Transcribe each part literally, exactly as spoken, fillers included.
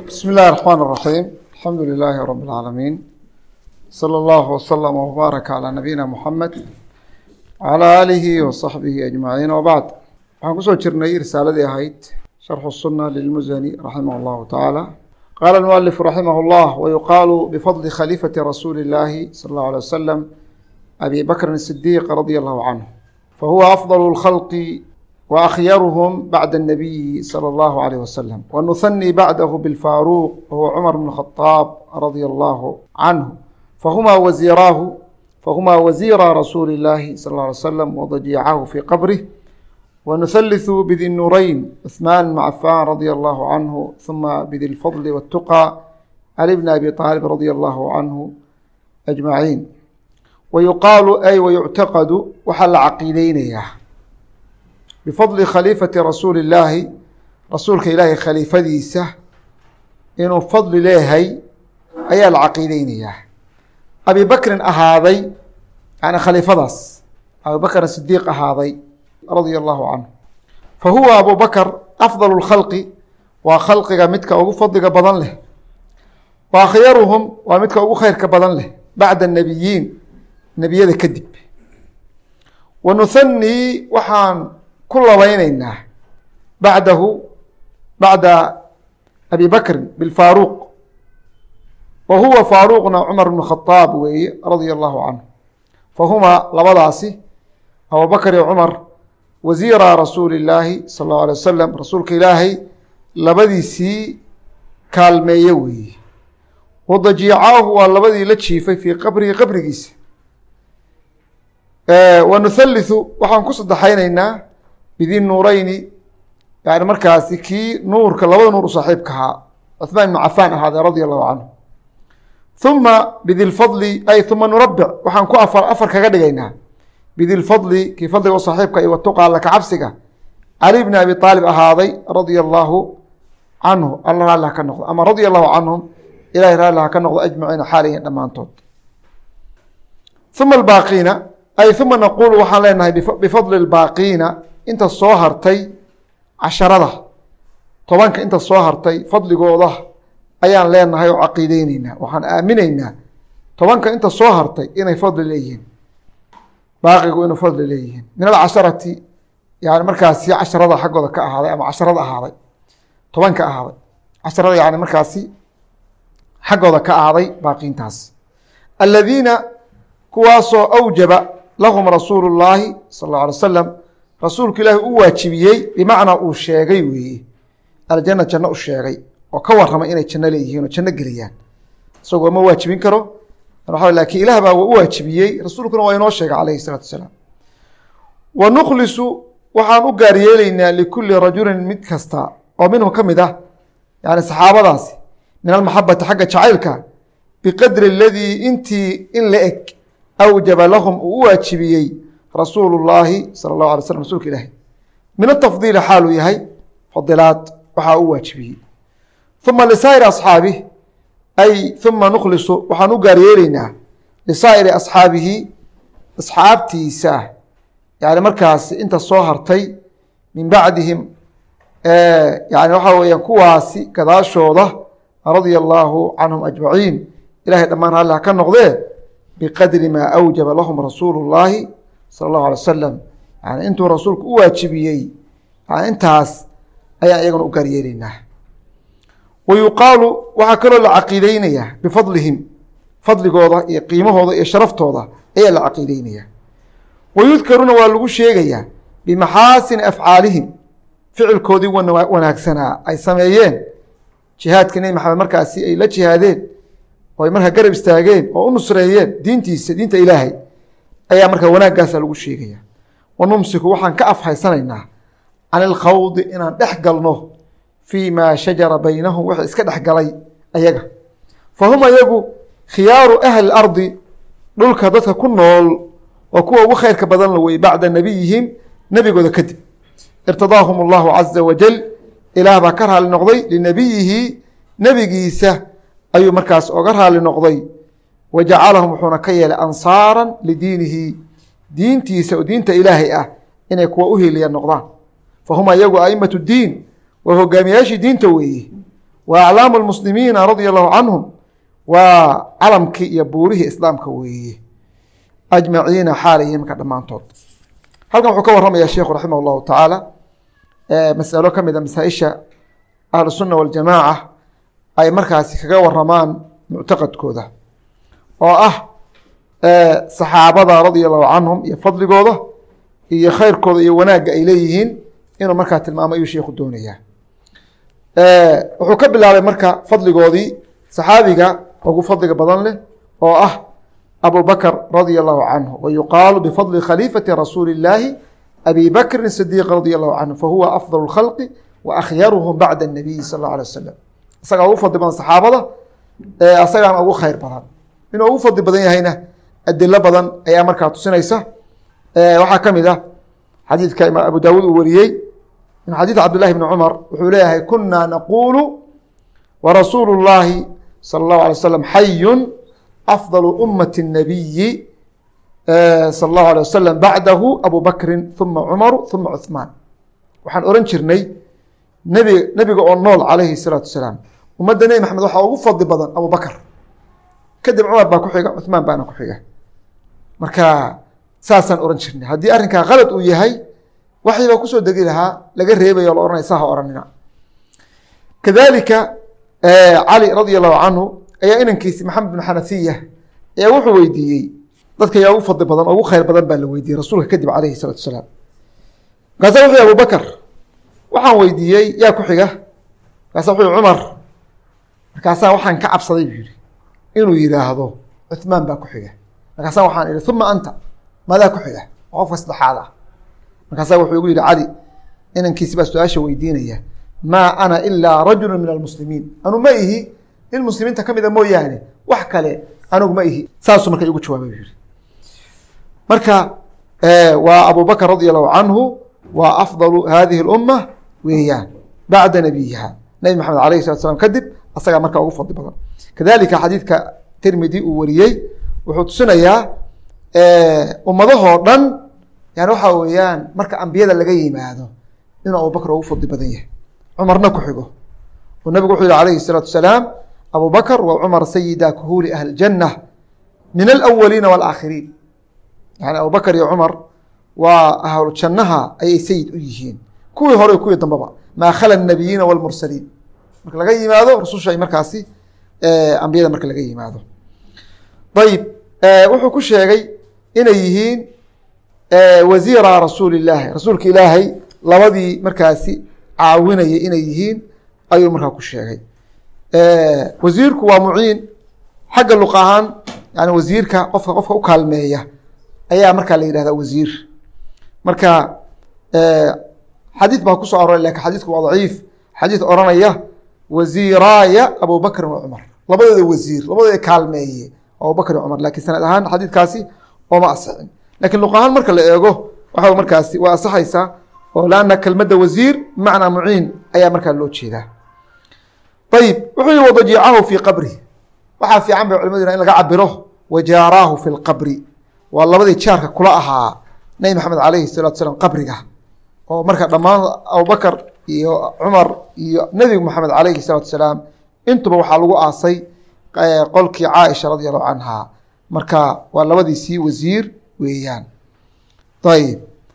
بسم الله الرحمن الرحيم الحمد لله رب العالمين صلى الله وسلم وبارك على نبينا محمد وعلى آله وصحبه أجمعين وبعد waxaan kusoo jirnay risaaladii ahayd شرح السنة للمزني رحمه الله تعالى قال المؤلف رحمه الله ويقال بفضل خليفة رسول الله صلى الله عليه وسلم أبي بكر الصديق رضي الله عنه فهو أفضل الخلق وأخيرهم بعد النبي صلى الله عليه وسلم ونثني بعده بالفاروق وهو عمر بن الخطاب رضي الله عنه فهما وزيراه فهما وزير رسول الله صلى الله عليه وسلم وضجيعه في قبره ونثلث بذي النورين عثمان بن عفان رضي الله عنه ثم بذي الفضل والتقى علي بن أبي طالب رضي الله عنه أجمعين ويقال أي ويعتقد وحل عقيدين بفضل خليفة رسول الله رسولك إلهي خليفة ديسة إنه فضل إلهي أي العقيدين أبي بكر أهاضي يعني خليفة داس أبي بكر الصديق أهاضي رضي الله عنه فهو أبو بكر أفضل الخلق وخلقك متك أو فضلك بدن له وخيرهم ومتك أو خيرك بدن له بعد النبيين نبي هذا كذب ونثني وحان كل بيننا بعده بعد أبي بكر بالفاروق وهو فاروقنا عمر بن الخطاب رضي الله عنه فهما لبضاسي أبو بكر وعمر وزير رسول الله صلى الله عليه وسلم رسولك إلهي لبديسي كالميوي وضجيعاه واللبدي لتشيفي في قبره قبر جيس آه ونثلث وحن قصد حينينا بذي النورين يعني مركز كي نور كاللبد نور صاحبكها عثمان بن عفان هذا رضي الله عنه ثم بذي الفضل أي ثم نربع وحن كو أفر أفر كغدغينا بذي الفضل كي فضل وصاحبك أي واتقى لك عبسك علي بن أبي طالب هذا رضي الله عنه الله الله كان نقض أما رضي الله عنهم إلهي الله كان نقض أجمعين حاليا لما أنتم ثم الباقين أي ثم نقول وحالينا بفضل الباقين inta soo hartay casharada tobanka inta soo hartay fadligooda ayaan leenahay oo caqiideynayna waxaan aaminaynaa tobanka inta soo hartay inay fadli leeyihiin baaqigu inuu fadli leeyihiin min al-casharati yani markaasi casharada xaqooda ka ahaaday ama casharada ahaaday tobanka ahaaday casharada yani markaasi xaqooda ka ahaaday baaqiintaas alladina kuwaasoo awjaba lahum rasuulullaahi sallallahu alayhi wasallam rasuulku ilaahi u waajibiyey bimacnaa uu sheegay weeye aljanna janno u sheegay oo ka warramay inay janno leeyihiin oo janno geliyaan isagoo ma waajibin karo laakiin ilaah baa u waajibiyey rasuulkuna waa inoo sheegay calayhi salaatu wasalaam wa nukhlisu waxaan u gaar yeelaynaa likulli rajulin mid kasta oo minhum ka mid ah yani saxaabadaasi min almaxabati xagga jacaylka biqadri aladii intii in la eg awjaba lahum uu u waajibiyey رسول الله صلى الله عليه وسلم رسولك إلهي من التفضيل حاله يهي فضلات وحاو واجبه ثم لسائر أصحابه أي ثم نخلص وحانو قاريرنا لسائر أصحابه أصحاب تيساه يعني مركز انت الصوهرتي من بعدهم آه يعني وحاو ينكواسي كذا شوضة رضي الله عنهم أجمعين إلهي الأمان الله كان نغضيه بقدر ما أوجب لهم رسول الله صلى الله عليه وسلم يعني انتو رسولك واجبيي يعني انتاس ايا ايغن وكاريرينا ويقال وحكروا العقيدين بفضلهم فضل قوضة قيمه هذا شرفته اي العقيدين ويذكرون والغو شيغيا بمحاسن افعالهم فعل كودي وناكسنا اي سميين جهاد كني محمد مركاسي اي لا جهادين way marka garab istaageen oo u nusreeyeen diintiisa diinta ilaahay ayaa marka wanaagaas lagu sheegaya wanumsiku waxaan ka afhaysanaynaa an al-khawd inaan dhex galno fi ma shajara baynahum wax iska dhex galay ayaga fahum ayagu khiyaaru ahli al-ardi dhulka dadka ku nool oo kuwa ugu khayrka badan way bacda nabiyihim nabigooda kadib irtadaahum Allah azza wa jal ilaah ba ka raali noqday linabiyihi nabigiisa ayuu markaas oga raali noqday وجعلهم وحنا كيل أنصارا لدينه دين تيسا ودين إلهي أه إن يكوؤه لي النقضان فهم يقوا أئمة الدين وهو قامياش دين تويه wa aclaamu lmuslimiina radia allahu canhum waa calamkii iyo buurihii islaamka weeye ajmaciina xaalayhi marka dhammaantood. halkan wuxuu ka warramaya sheikhu raximah allahu tacaala masalo ka mid a masaaisha ahlu sunna waljamaaca ay markaasi kaga waramaan muctaqadkooda oo ah saxaabada radia allahu canhum iyo fadligooda iyo khayrkooda iyo wanaagga ay leeyihiin inuu markaa tilmaamo ayuu sheikhu doonayaa. wuxuu ka bilaabay marka fadligoodii saxaabiga ugu fadliga badan leh oo ah abu bakr radia allahu canhu wa yuqaalu bifadli khaliifati rasuuli illaahi abi bakrin sidiiq radia allahu canhu fahuwa afdal اlkhalqi wa akhyaruhum bacda الnabiyi sal اlه alيه wasalam. isagaa ugu fadli badan saxaabada, asagaana ugu khayr badan. inuu ugu fadli badan yahayna adilo badan ayaa markaa tusinaysa. waxaa ka mid ah xadiidka imaam abu daawuud uu wariyey min xadiid cabdillahi bni cumar wuxuu leeyahay kuna naqulu warasuulu اllahi salى اllahu alay wasalam xayun afdal ummati الnabiyi salى اllahu alيه wasalam bacdahu abu bakrin uma cumaru uma cuثmaan. waxaan oran jirnay nebi nebiga oo nool calayhi الsalaatu wasalaam ummadda nebi maxamed waxaa ugu fadli badan abu bakr, kadib cumar baa ku xiga, cuثmaan baana ku xiga. marka saasaan oran jirnay. haddii arrinkaa kalad uu yahay waxii baa kusoo degi lahaa laga reebayo o la ohanaya saha oranina. kadalika cali radia allahu canhu ayaa inankiisi maxamed bin xanafiya ayaa wuxuu weydiiyey dadka yaa ugu fadli badan oo ugu khayr badan baa la weydiiyey rasuulka kadib calayhi الsalatu wasalaam. markaasa wuxuu yihi abu bakr, waxaan weydiiyey yaa ku xiga, markaasa wuxuu yihi cumar, markaasaa waxaan ka cabsaday buu yihi inuu yidhaahdo cuثmaan baa ku xiga. markaasaa waxaan ihi uma anta, madaa ku xiga, qofka saddexaad ah. markaasaa wuxuu igu yihi cali inankiisi baa su-aasha weydiinaya, maa ana ilaa rajulu min almuslimiin, anu ma ihi nin muslimiinta ka mida mooyaane wax kale anugu ma ihi. saasuu marka igu jawaabay buu yihi. marka waa abu bakr radia allahu canhu waa afdalu hadihi اlumma weeyaan bacda nabiyiha, nabi maxamed alayh salatu slam kadib asagaa markaa ugu fadli badan. kadalika xadiidka tirmidi uu wariyey wuxuu tusinayaa ummadahoo dhan yani waxaa weeyaan marka ambiyada laga yimaado inuu abu bakr ugu fadli badan yahay, cumarna ku xigo. oo nabigu wuxuu yihi alayhi الsalaatu wasalaam abu bakr wa cumar sayida kuhuuli ahli اjanna min alawaliina wاlaakhiriin. yani abu bakr iyo cumar waa ahlu jannaha ayay sayid u yihiin, kuwii hore kuwii dambaba, maa khala الnabiyiina wاlmursaliin. marka laga yimaado rususha markaasi ambiyada marka laga yimaado. ayib wuxuu ku sheegay inay yihiin wasiira rasuuli illaahi, rasuulka ilaahay labadii markaasi caawinayay inay yihiin ayuu markaa ku sheegay. wasiirku waa muciin xagga luq ahaan, yani wasiirka qofka qofka u kaalmeeya ayaa markaa la yidhahdaa wasiir. marka xadiid baa kusoo aroray lakin xadiidku waa daciif. xadiid oranaya wasiiraaya abu bakrin wa cumar, labadooda wasiir, labadooda kaalmeeye abu bakr iyo cumar, lakin sanad ahaan xadiidkaasi ooma asixin. lakin luq ahaan marka la eego waxa markaasi waa asaxaysaa oo laana kelmadda wasiir bimacnaa muciin ayaa markaa loo jeedaa. ayib wuxuu yihi wadajiicahu fii qabri, waxaa fiican bay culimadu in laga cabiro wajaaraahu fi lqabri, waa labadii jaarka kula ahaa nabi maxamed alayhi الsalatu wasalaam qabriga, oo marka dhammaan abubakr iyo cumar iyo nebigu maxamed alayhi الsalatu wasalaam intuba waxaa lagu aasay qolkii caaisha radi allahu canha. marka waa labadiisii wasiir weeyaan. ayib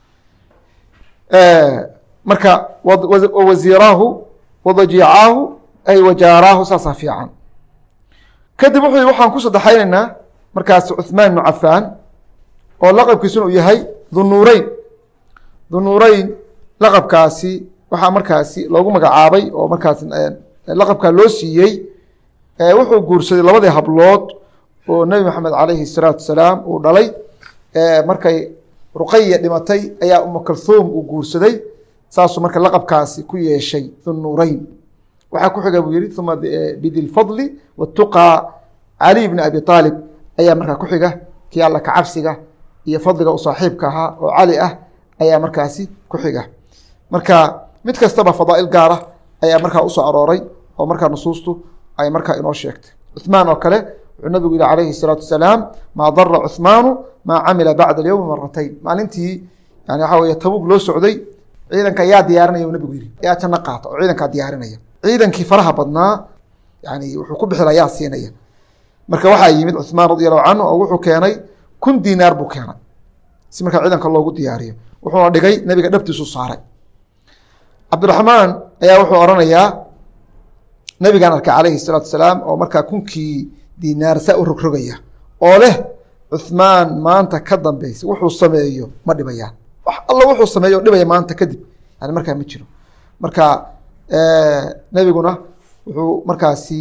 marka wasiiraahu wadajiicaahu ay wajaaraahu saasaa fiican. kadib wuxuu yihi waxaan ku saddexaynaynaa markaas cuثmaan ibnu cafaan oo laqabkiisuna uu yahay dhunuureyn. dhunuureyn laqabkaasi waxaa markaasi loogu magacaabay oo markaas laqabkaa loo siiyey, wuxuu guursaday labadii hablood oo nebi maxamed calayhi الsalaatu wasalaam uu dhalay. markay ruqaya dhimatay ayaa uma kalhuum uu guursaday, saasuu marka laqabkaasi ku yeeshay dhunuureyn. waxaa ku xiga buu yihi uma bidi lfadli watuqaa cali bni abi aalib ayaa markaa ku xiga, kii alla kacabsiga iyo fadliga u saaxiibka ahaa oo cali ah ayaa markaasi ku xiga. marka mid kastaba fadaa'il gaara ayaa markaa usoo arooray oo markaa nusuustu ay markaa inoo sheegtay. cuثmaan oo kale wuxuu nabigu yihi calayhi الsalaatu wasalaam maa dara cuثmaanu maa camila bacda alyowmi maratayn. maalintii yani waxaa wey tabug loo socday ciidanka yaa diyaarinaya nabigu yihi yaa janno qaata oo ciidankaa diyaarinaya. ciidankii faraha badnaa yani wuxuu ku bixi layaa siinaya. marka waxaa yimid cuثmaan radi allahu canhu oo wuxuu keenay kun dinaar buu keenay si markaa ciidanka loogu diyaariyo, wuxuuna dhigay nebiga dhabtiisu saaray. cabdiraxmaan ayaa wuxuu oranayaa nebigaan arkay calayhi الsalaatu wasalaam oo markaa kunkii dinaar saa u rogrogaya oo leh cuثmaan maanta ka dambeysa wuxuu sameeyo ma dhibayaan, wax alla wuxuu sameeyo dhibaya maanta kadib yani markaa ma jiro. marka nebiguna wuxuu markaasi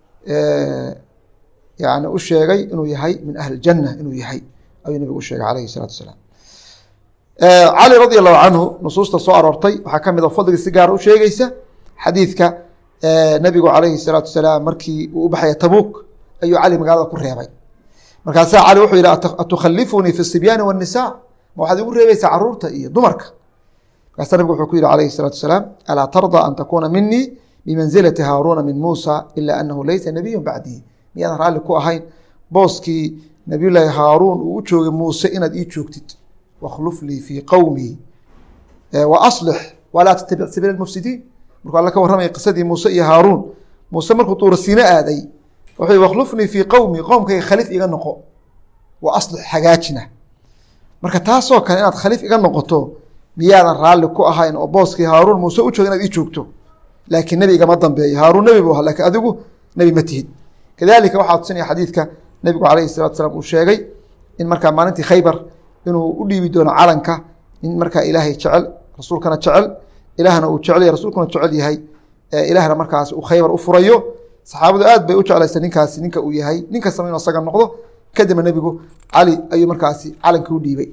yani u sheegay inuu yahay min ahli اjanna inuu yahay ayuu nebigu u sheegay calayhi الsalaatu wasalaam. cali radi allahu canhu nusuusta soo aroortay waxaa ka mid a fadliga si gaara u sheegeysa xadiidka nebigu calayhi الsalaatu wasalaam markii uu u baxaya tabuuk ayuu cali magaalada ku reebay. markaasaa cali wuxuu yihi atukhallifunii fi الsibyaani wالnisa, ma waxaad igu reebaysaa caruurta iyo dumarka? markaasaa nebigu wuxuu ku yihi calayhi الsalaatu wasalaam alaa tarضى an takuuna minii bimanzilati haaruuna min muusa ila anahu laysa nabiyu bacdii, miyaadan raalli ku ahayn booskii nabiy llaahi haaruun uu u joogay muuse inaad ii joogtid? wakhluf lii fii qowmii waaslix walaa tattabic sabiila اlmufsidiin. markuu alla ka warramaya qisadii muuse iyo haaruun, muuse markuu tuura siine aaday wuxuu wakhlufnii fii qowmii, qowmkayga khaliif iga noqo, wa aslix hagaajina. marka taasoo kale inaad khaliif iga noqoto miyaadan raalli ku ahayn oo booskii haaruun muuse u jooga inaad ii joogto? laakiin nebi igama dambeeyo, haaruun nebi buu ahaa lakin adigu nebi ma tihid. kadalika waxaa tusinaya xadiidka nebigu calayhi salatu wasalaam uu sheegay in markaa maalintii khaybar inuu u dhiibi doono calanka in markaa ilaahay jecel rasuulkana jecel, ilaahna uu jecel yahay rasuulkuna jecel yahay, ilaahna markaas uu khaybar u furayo. saxaabadu aad bay u jeclaysa ninkaasi ninka uu yahay, nin kastaba inuu isaga noqdo. kadibna nebigu cali ayuu markaasi calankii u dhiibay.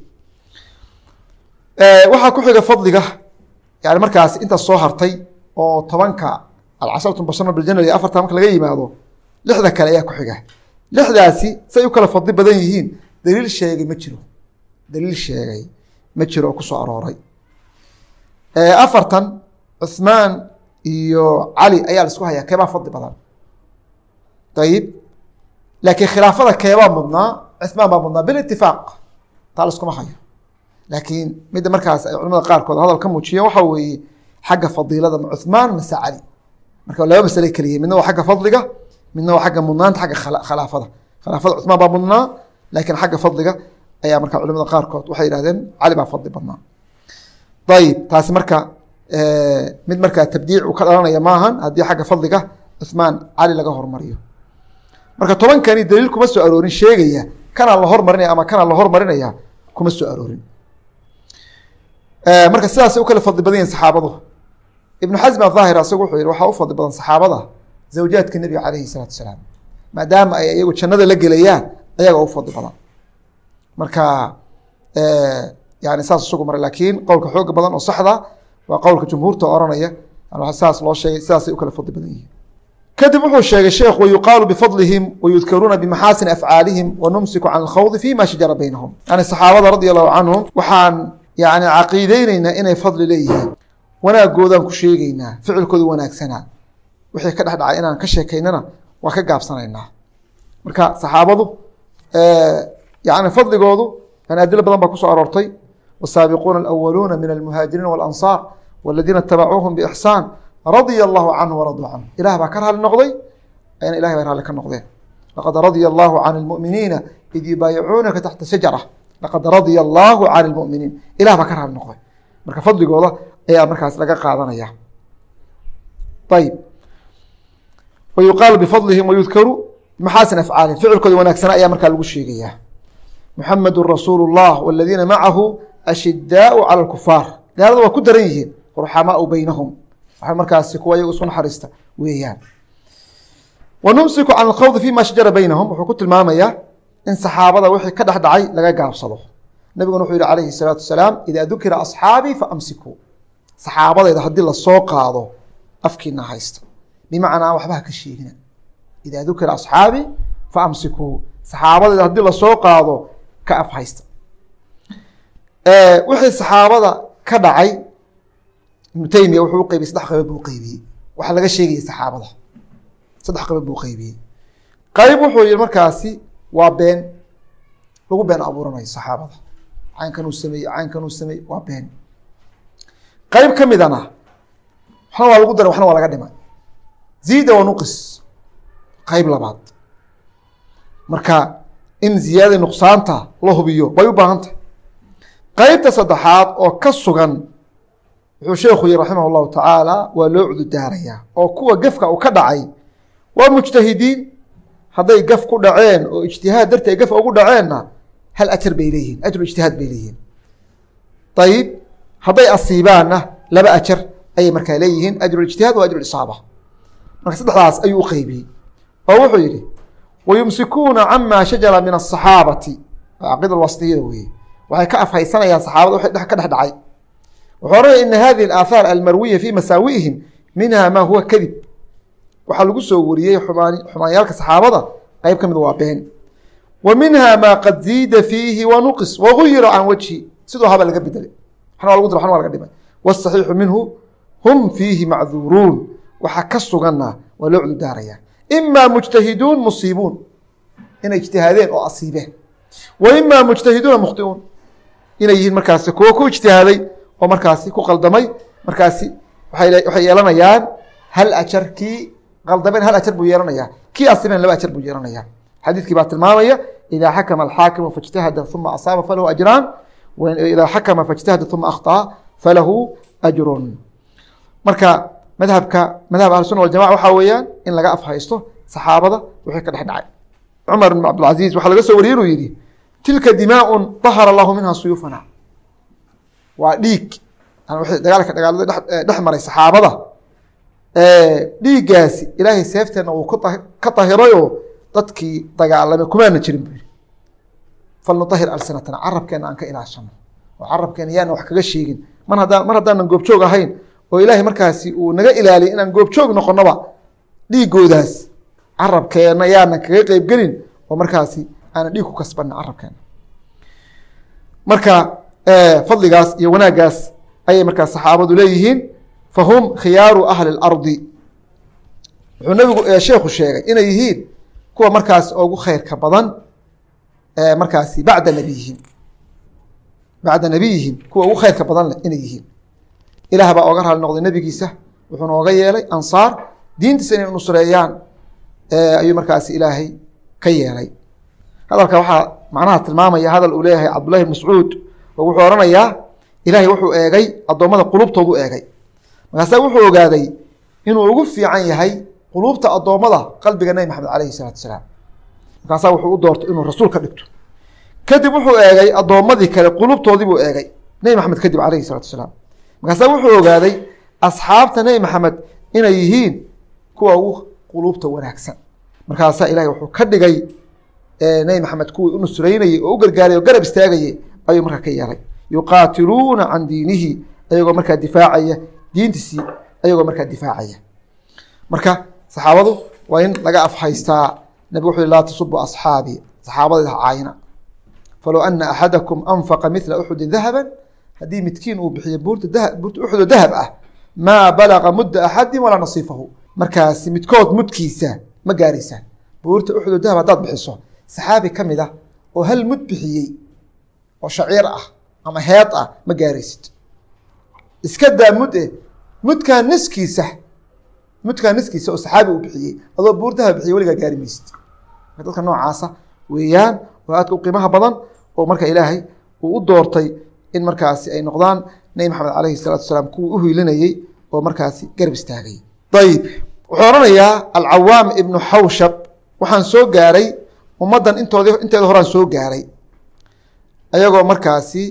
waxaa ku xiga fadliga yani markaasi intaas soo hartay oo tobanka alcasharatu mubashara biljana iyo afarta marka laga yimaado lixda kale ayaa ku xiga. lixdaasi say u kala fadli badan yihiin daliil sheegay ma jiro, daliil sheegay ma jiro oo kusoo arooray. afartan cuثmaan iyo cali ayaa la isku hayaa keebaa fadli badan. ayib laakiin khilaafada keebaa mudnaa? cuثmaan baa mudnaa bilitifaaq, taa la iskuma hayo. laakiin midda markaas ay culamada qaarkood hadal ka muujiyeen waxaa weeye xagga fadiilada ma cuثmaan mase cali. marka laba masale keliya, midna waa xagga fadliga, midna waa xagga mudnaanta xagga khilaafada. khilaafada cuثmaan baa mudnaa, laakiin xagga fadliga ayaa marka culamada qaarkood waxay yihahdeen cali baa fadli badnaa. ayib taasi marka mid markaa tabdiic uu ka dhalanaya maahan haddii xagga fadliga cuثmaan cali laga hormariyo. marka tobankani daliil kuma soo aroorin sheegaya kanaa la hormarinaya ama kanaa la hormarinaya kuma soo aroorin. marka sidaasay u kala fadli badan yihin saxaabadu. ibnu xasm ahaahir asagu wuxuu yihi waxaa u fadli badan saxaabada zawjaadka nebiga calayhi salaatu wasalaam, maadaama ay iyagu jannada la gelayaan ayaga u fadli badan. marka yani saas isugu maray, laakiin qowlka xooga badan oo saxda waa qowlka jumhuurta oranaya saas loo sheegay, sidaasay u kala fadli badan yihiin. kadib wuxuu sheegay sheekh wayuqaalu bifadlihim wayudkaruuna bimaxaasini afcaalihim wanumsiku can alkhawdi fima shajara baynahum. yani saxaabada radia allahu canhum waxaan yani caqiideyneynaa inay fadli leeyihiin, wanaagoodaan ku sheegeynaa, ficilkooda wanaagsanaa, wixii ka dhex dhacay inaan ka sheekaynana waa ka gaabsanaynaa. marka saxaabadu yani fadligoodu yani adilo badan baa kusoo aroortay. wasaabiquuna alawaluuna min almuhaajiriina walansaar waladiina itabacuuhum biixsaan radia allahu canhu waraduu canhu. ilah baa ka raali noqday, ayna ilahay bay raali ka noqdeen. laqad radia allahu can lmuminiina id yubaayicuunaka taxta shajara, laqad radia allahu can lmuminiin, ilah baa ka raali noqday. marka fadligooda ayaa markaas laga qaadanaya. ayib wayuqaalu bifadlihim wayudkaru bimaxaasin afcaalihim, ficilkooda wanaagsana ayaa markaa lagu sheegaya. muxamadu rasuulu llah waladiina macahu ashidaau cala lkufaar, gaalada waa ku daran yihiin, ruxamaau beynahum, waxay markaasi kuwa iyagu isu naxariista weeyaan. wanumsiku can alkhawdi fima shajara beynahum, wuxuu ku tilmaamayaa in saxaabada wixii ka dhex dhacay laga gaabsado. nabiguna wuxuu yihi calayhi salaatu wasalaam idaa dukira asxaabii faamsikuu, saxaabadayda haddii lasoo qaado afkiina haysta, bimacnaa waxba ha ka sheegina. idaa dukira asxaabii faamsikuu, saxaabadayda haddii lasoo qaado ka af haysta. wixii saxaabada ka dhacay ibnu taymiya wuxuu u qeybiyey saddex qaybood buu uqeybiyey. waxaa laga sheegayay saxaabada saddex qaybood buu uqeybiyey. qayb wuxuu yihi markaasi waa been, lagu been abuuranayo saxaabada, caynkan uu sameeyey caynkan uu sameeyey waa been. qayb ka midana waxna waa lagu daray waxna waa laga dhimay. ziida wanuqis qayb labaad marka in ziyaadada nuqsaanta la hubiyo bay u baahan tahay qaybta saddexaad oo ka sugan wuxuu sheekhu yihi raximah llahu tacaala waa loo cududaarayaa oo kuwa gefka uu ka dhacay waa mujtahidiin hadday gaf ku dhaceen oo ijtihaad darteed gaf ugu dhaceenna hal ajar bay leeyihiin ajru ijtihaad bay leeyihiin ayib hadday asiibaanna laba ajar ayay markaa leeyihiin ajru ijtihaad wa ajru isaaba marka saddexdaas ayuu u qeybiyey oo wuxuu yihi wayumsikuuna cama shajara min asaxaabati caqiida wasitiyada weye waxay ka afhaysanayaan saxaabada wxii ka dhex dhacay wuxuu oranaya ina hadihi alaahaar almarwiya fi masaawi'ihim minha ma huwa kadib waxaa lagu soo wariyey xumaan xumaanyaalka saxaabada qeyb ka mid waa been wa minha ma qad ziida fiihi wanuqis waguyira can wajhi sidoo haba laga bedelay waxna waa lagu dira waxna waa laga dhimay wasaxiixu minhu hum fiihi macduuruun waxaa ka suganna waa loo cududaaraya ima mujtahiduun musiibuun inay ijtihaadeen oo asiibeen wa ima mujtahiduuna mukhtiuun inay yihiin markaasi kuwo ku ijtihaaday oo markaasi ku qaldamay markaasi waxay yeelanayaan hal ajar kii qaldameen hal ajar buu yeelanayaa kii asiibeen laba ajar buu yeelanayaa xadiidkii baa tilmaamaya idaa xakama alxaakimu faijtahada uma asaaba falahu ajraan idaa xakama faijtahada uma akhطأa falahu ajrun marka madhabka madhab ahlusuna waljamaca waxaa weeyaan in laga afhaysto saxaabada wixii ka dhex dhacay cumar bn cabdilcaziiz waxaa laga soo wariyey inuu yihi tilka dimaaءun طahara allahu minha suyuufana waa dhiig dagaalka dagaalada dhex maray saxaabada dhiiggaasi ilaahay seefteenna uu ka tahirayoo dadkii dagaalamay kumaana jirin buu yihi falnutahir alsinatana carabkeena aan ka ilaashano oo carabkeena yaana wax kaga sheegin mar haddaan mar haddaanan goobjoog ahayn oo ilaahay markaasi uu naga ilaaliyay inaan goobjoog noqonoba dhiigoodaas carabkeena yaanan kaga qeyb gelin oo markaasi aanan dhiig ku kasbanin carabkeena marka fadligaas iyo wanaaggaas ayay markaas saxaabadu leeyihiin fahum khiyaaru ahli اlardi wuxuu nabigu sheekhu sheegay inay yihiin kuwa markaas ugu khayrka badan markaasi bacda nabiyihim bacda nabiyihim kuwa ugu khayrka badan leh inay yihiin ilaah baa oga raali noqday nebigiisa wuxuuna oga yeelay ansaar diintiisa inay nusreeyaan ayuu markaasi ilaahay ka yeelay hadalka waxaa macnaha tilmaamaya hadal uu leeyahay cabdullahi ibn mascuud oo wuxuu oranayaa ilaahay wuxuu eegay addoommada qulubtoodu eegay markaasa wuxuu ogaaday inuu ugu fiican yahay quluubta addoommada qalbiga nebi maxamed calayhi salaatu wasalaam markaasaa wuxuu u doortay inuu rasuul ka dhigto kadib wuxuu eegay addoommadii kale qulubtoodii buu eegay nebi maxamed kadib calayhi salaatu wasalaam markaasaa wuxuu ogaaday asxaabta nebi maxamed inay yihiin kuwa ugu quluubta wanaagsan markaasaa ilahay wuxuu ka dhigay nebi maxamed kuwii u nusraynayey oo u gargaarayay oo garab istaagayay ayuu markaa ka yeelay yuqaatiluuna can diinihi ayagoo markaa difaacaya diintiisii ayagoo markaa difaacaya marka saxaabadu waa in laga afhaystaa nabig wuxuu laa tasubu asxaabii saxaabadayda ha caayina falow ana axadakum anfaqa mila uxudin dahaban haddii midkiin uu bixiyo buurta daa buurta uxudo dahab ah maa balaga mudda axadin walaa nasiifahu markaasi midkood mudkiisa ma gaaraysaan buurta uxudo dahab haddaad bixiso saxaabi ka mid ah oo hal mud bixiyey oo shaciir ah ama heed ah ma gaaraysid iska daa mud e mudkaa niskiisa mudkaa niskiisa oo saxaabi uu bixiyey adoo buur dahab bixiyey weligaa gaari maysid marka dadka noocaasa weeyaan oo aadka u qiimaha badan oo marka ilaahay uu u doortay in markaasi ay noqdaan nebi maxamed calayhi salaatu wasalaam kuwii u hiilinayey oo markaasi garab istaagay ayib wuxuu oranayaa alcawaam ibnu xawshab waxaan soo gaaray ummaddan intood inteeda horaan soo gaaray ayagoo markaasi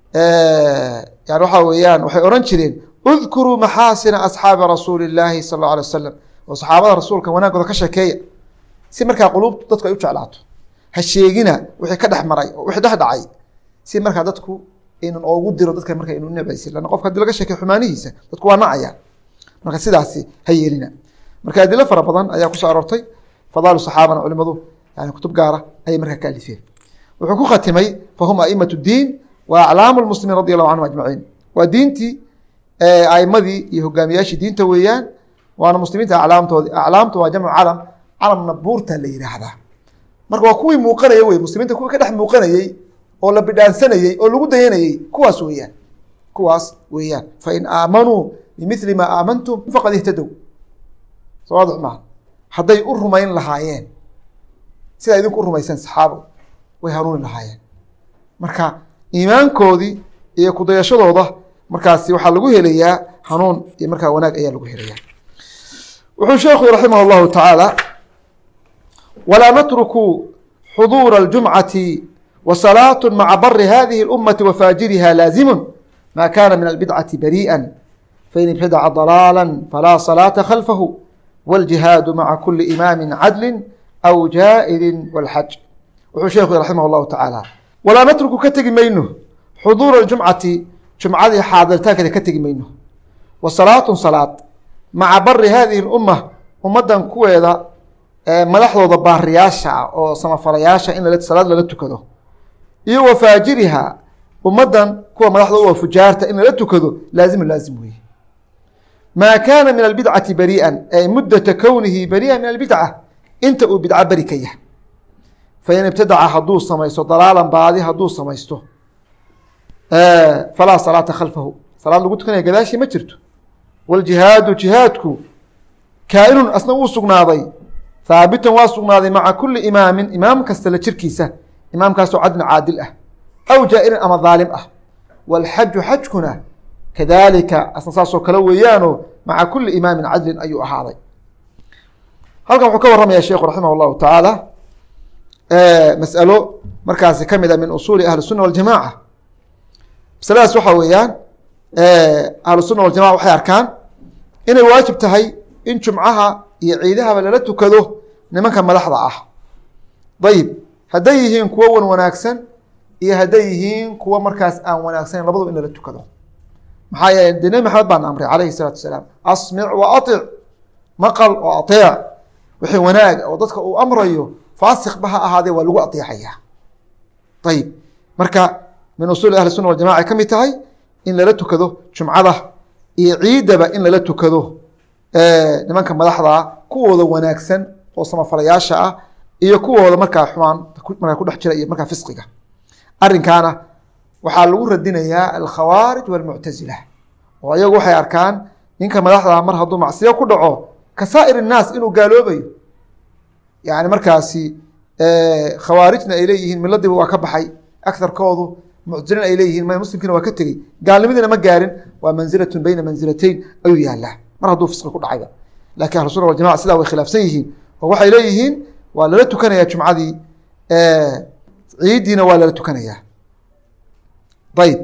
yani waxaa weeyaan waxay ohan jireen udkuruu maxaasina asxaabi rasuuli illaahi sala allau alay wasalam oo saxaabada rasuulka wanaagooda ka sheekeeya si markaa quluubtu dadku ay u jeclaato ha sheegina wixii ka dhex maray oo wixii dhex dhacay si markaa dadku aynan oogu diro dadka marka aynu necbaysin lanna qofka hadii laga sheekay xumaanihiisa dadku waa nacayaan marka sidaasi ha yeelina marka adilo fara badan ayaa kusoo aroortay fadaalu saxaabana culimadu yani kutub gaara ayay markaa ka alifeen wuxuu ku khatimay fahum a'imat diin wa aclaamu lmuslimiin radi allahu canhum ajmaciin waa diintii aimadii iyo hogaamiyaashii diinta weeyaan waana muslimiinta aclaamtoodi aclaamtu waa jamcu calam calamna buurta la yidhaahdaa marka waa kuwii muuqanaya wey muslimiinta kuwii ka dhex muuqanayey oo la bidhaansanayey oo lagu dayanayey kuwaas weeyaan kuwaas weeyaan fain aamanuu bimili maa aamantum faqad ihtadow sawaadix maaha hadday u rumayn lahaayeen sida idinku u rumayseen saxaabo way hanuuni lahaayeen marka iimaankoodii iyo kudayashadooda markaasi waxaa lagu helayaa hanuun iyo markaa wanaag ayaa lagu helayaa wuxuu sheekhu raximah allahu tacaala walaa natruku xuduura aljumcati وصلاة مع بر هذه الأمة وفاجرها لازم ما كان من البدعة بريئا فإن ابتدع ضلالا فلا صلاة خلفه والجهاد مع كل إمام عدل أو جائر والحج وحو شيخ رحمه الله تعالى ولا نترك كتج منه حضور الجمعة جمعة حاضرتها كتج منه وصلاة صلاة مع بر هذه الأمة ومدن كويدا مدحضو ضبار رياشة أو صنفرياشة إن للصلاة للتكذو iyo wafaajiriha ummadan kuwa madaxda u fujaarta in la tukado laazim laazim weey ma kana min albid'ati bari'an ay muddat kawnihi bari'an min albid'ah inta uu bid'a barikaya fa in ibtada'a hadu samaysto dalalan baadi hadu samaysto ee fala salata khalfahu salaad lagu tukanay gadaashi ma jirto wal jihadu jihadku kaa'inun asna uu sugnaaday thaabitan waa sugnaaday ma'a kulli imaamin imaam kasta la jirkiisa إمام كاسو عدل عادل أه أو جائر أما ظالم أه والحج حجكنا كذلك أسنصاصو كلويانو مع كل إمام عدل أي أحاضي هل كان حكوة رمي يا شيخ رحمه الله تعالى آه مسألة مركز كاملة من أصول أهل السنة والجماعة مسألة سوحويان آه أهل السنة والجماعة وحي أركان إن الواجب تهي إن جمعها يعيدها ولا لا تكذوه نمان كان ملحظة أه طيب hadday yihiin kuwa wan wanaagsan iyo hadday yihiin kuwa markaas aan wanaagsan labadaba in la tukado maxaa yeelay diinay maxamed baan amray calayhi salaatu wasalaam asmi' wa ati' maqal wa ati' wixii wanaag oo dadka uu amrayo faasiq baha ahaadee waa lagu ateexayaa طيب marka min usul ahli sunnah wal jamaa kamid tahay in la tukado jumcada iyo ciidaba in la tukado ee nimanka madaxda kuwooda wanaagsan oo samafalayaasha ah iyo kuwooda markaa xumaan markaa ku dhex jira iyo markaa fisqiga arrinkaana waxaa lagu radinayaa alkhawaarij walmuctazila oo ayagu waxay arkaan ninka madaxda mar hadduu macsiyo ku dhaco kasaa'ir innaas inuu gaaloobayo yani markaasi khawaarijna ay leeyihiin miladiiba waa ka baxay aktharkoodu muctazilina ay leeyihiin ma muslimkiina waa ka tegey gaalnimadiina ma gaarin waa manzilatun bayna manzilatayn ayuu yaalaa mar hadduu fisqi ku dhacayba laakiin ahlu sunna waljamaca sidaa way khilaafsan yihiin oo waxay leeyihiin waa lala tukanayaa jumcadii ciidiina waa lala tukanayaa ayib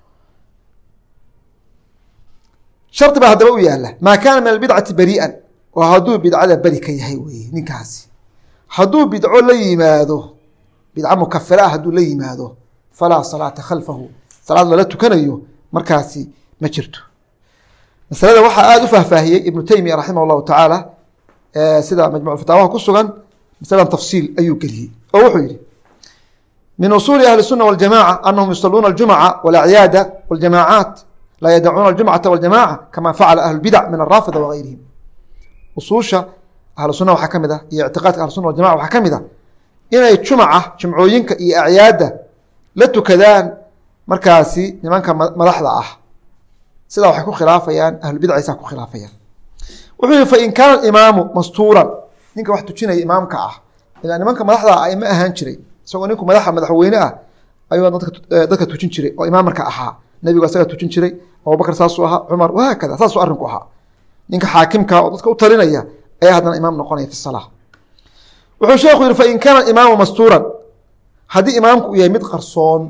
shardi baa haddaba u yaala maa kaana min albidcati bari'an oo hadduu bidcada beri ka yahay weye ninkaasi hadduu bidco la yimaado bidco mukafira ah hadduu la yimaado falaa salaata khalfahu salaad lala tukanayo markaasi ma jirto masalada waxaa aada u faahfaahiyey ibnu taymiya raximah allahu tacaala sida majmuc fataawaha ku sugan مثلا تفصيل أيو كليه أو وحيري من أصول أهل السنة والجماعة أنهم يصلون الجمعة والأعياد والجماعات لا يدعون الجمعة والجماعة كما فعل أهل البدع من الرافضة وغيرهم أصوشة أهل السنة وحكم ذا اعتقاد أهل السنة والجماعة وحكم ذا إن الجمعة جمعوينك إي أعياد لتكذان مركاسي لمن كان ملحظة أه سيدا وحكو خلافيان أهل البدع يساكو خلافيان وحيري فإن كان الإمام مستورا ninka wax tujinaya imaamka ah ilaa nimanka madaxda ay ma ahaan jiray isagoo ninku madaxa madaxweyne ah ayuu dadka dadka tujin jiray oo imaam marka ahaa nabiga asaga tujin jiray Abu Bakar saasoo ahaa Umar waa kada saasoo arinku ahaa ninka xaakimka oo dadka u talinaya ayaa hadana imaam noqonaya fi salaah wuxuu sheekhu yiri fa in kana imaamu masturan hadii imaamku yahay mid qarsoon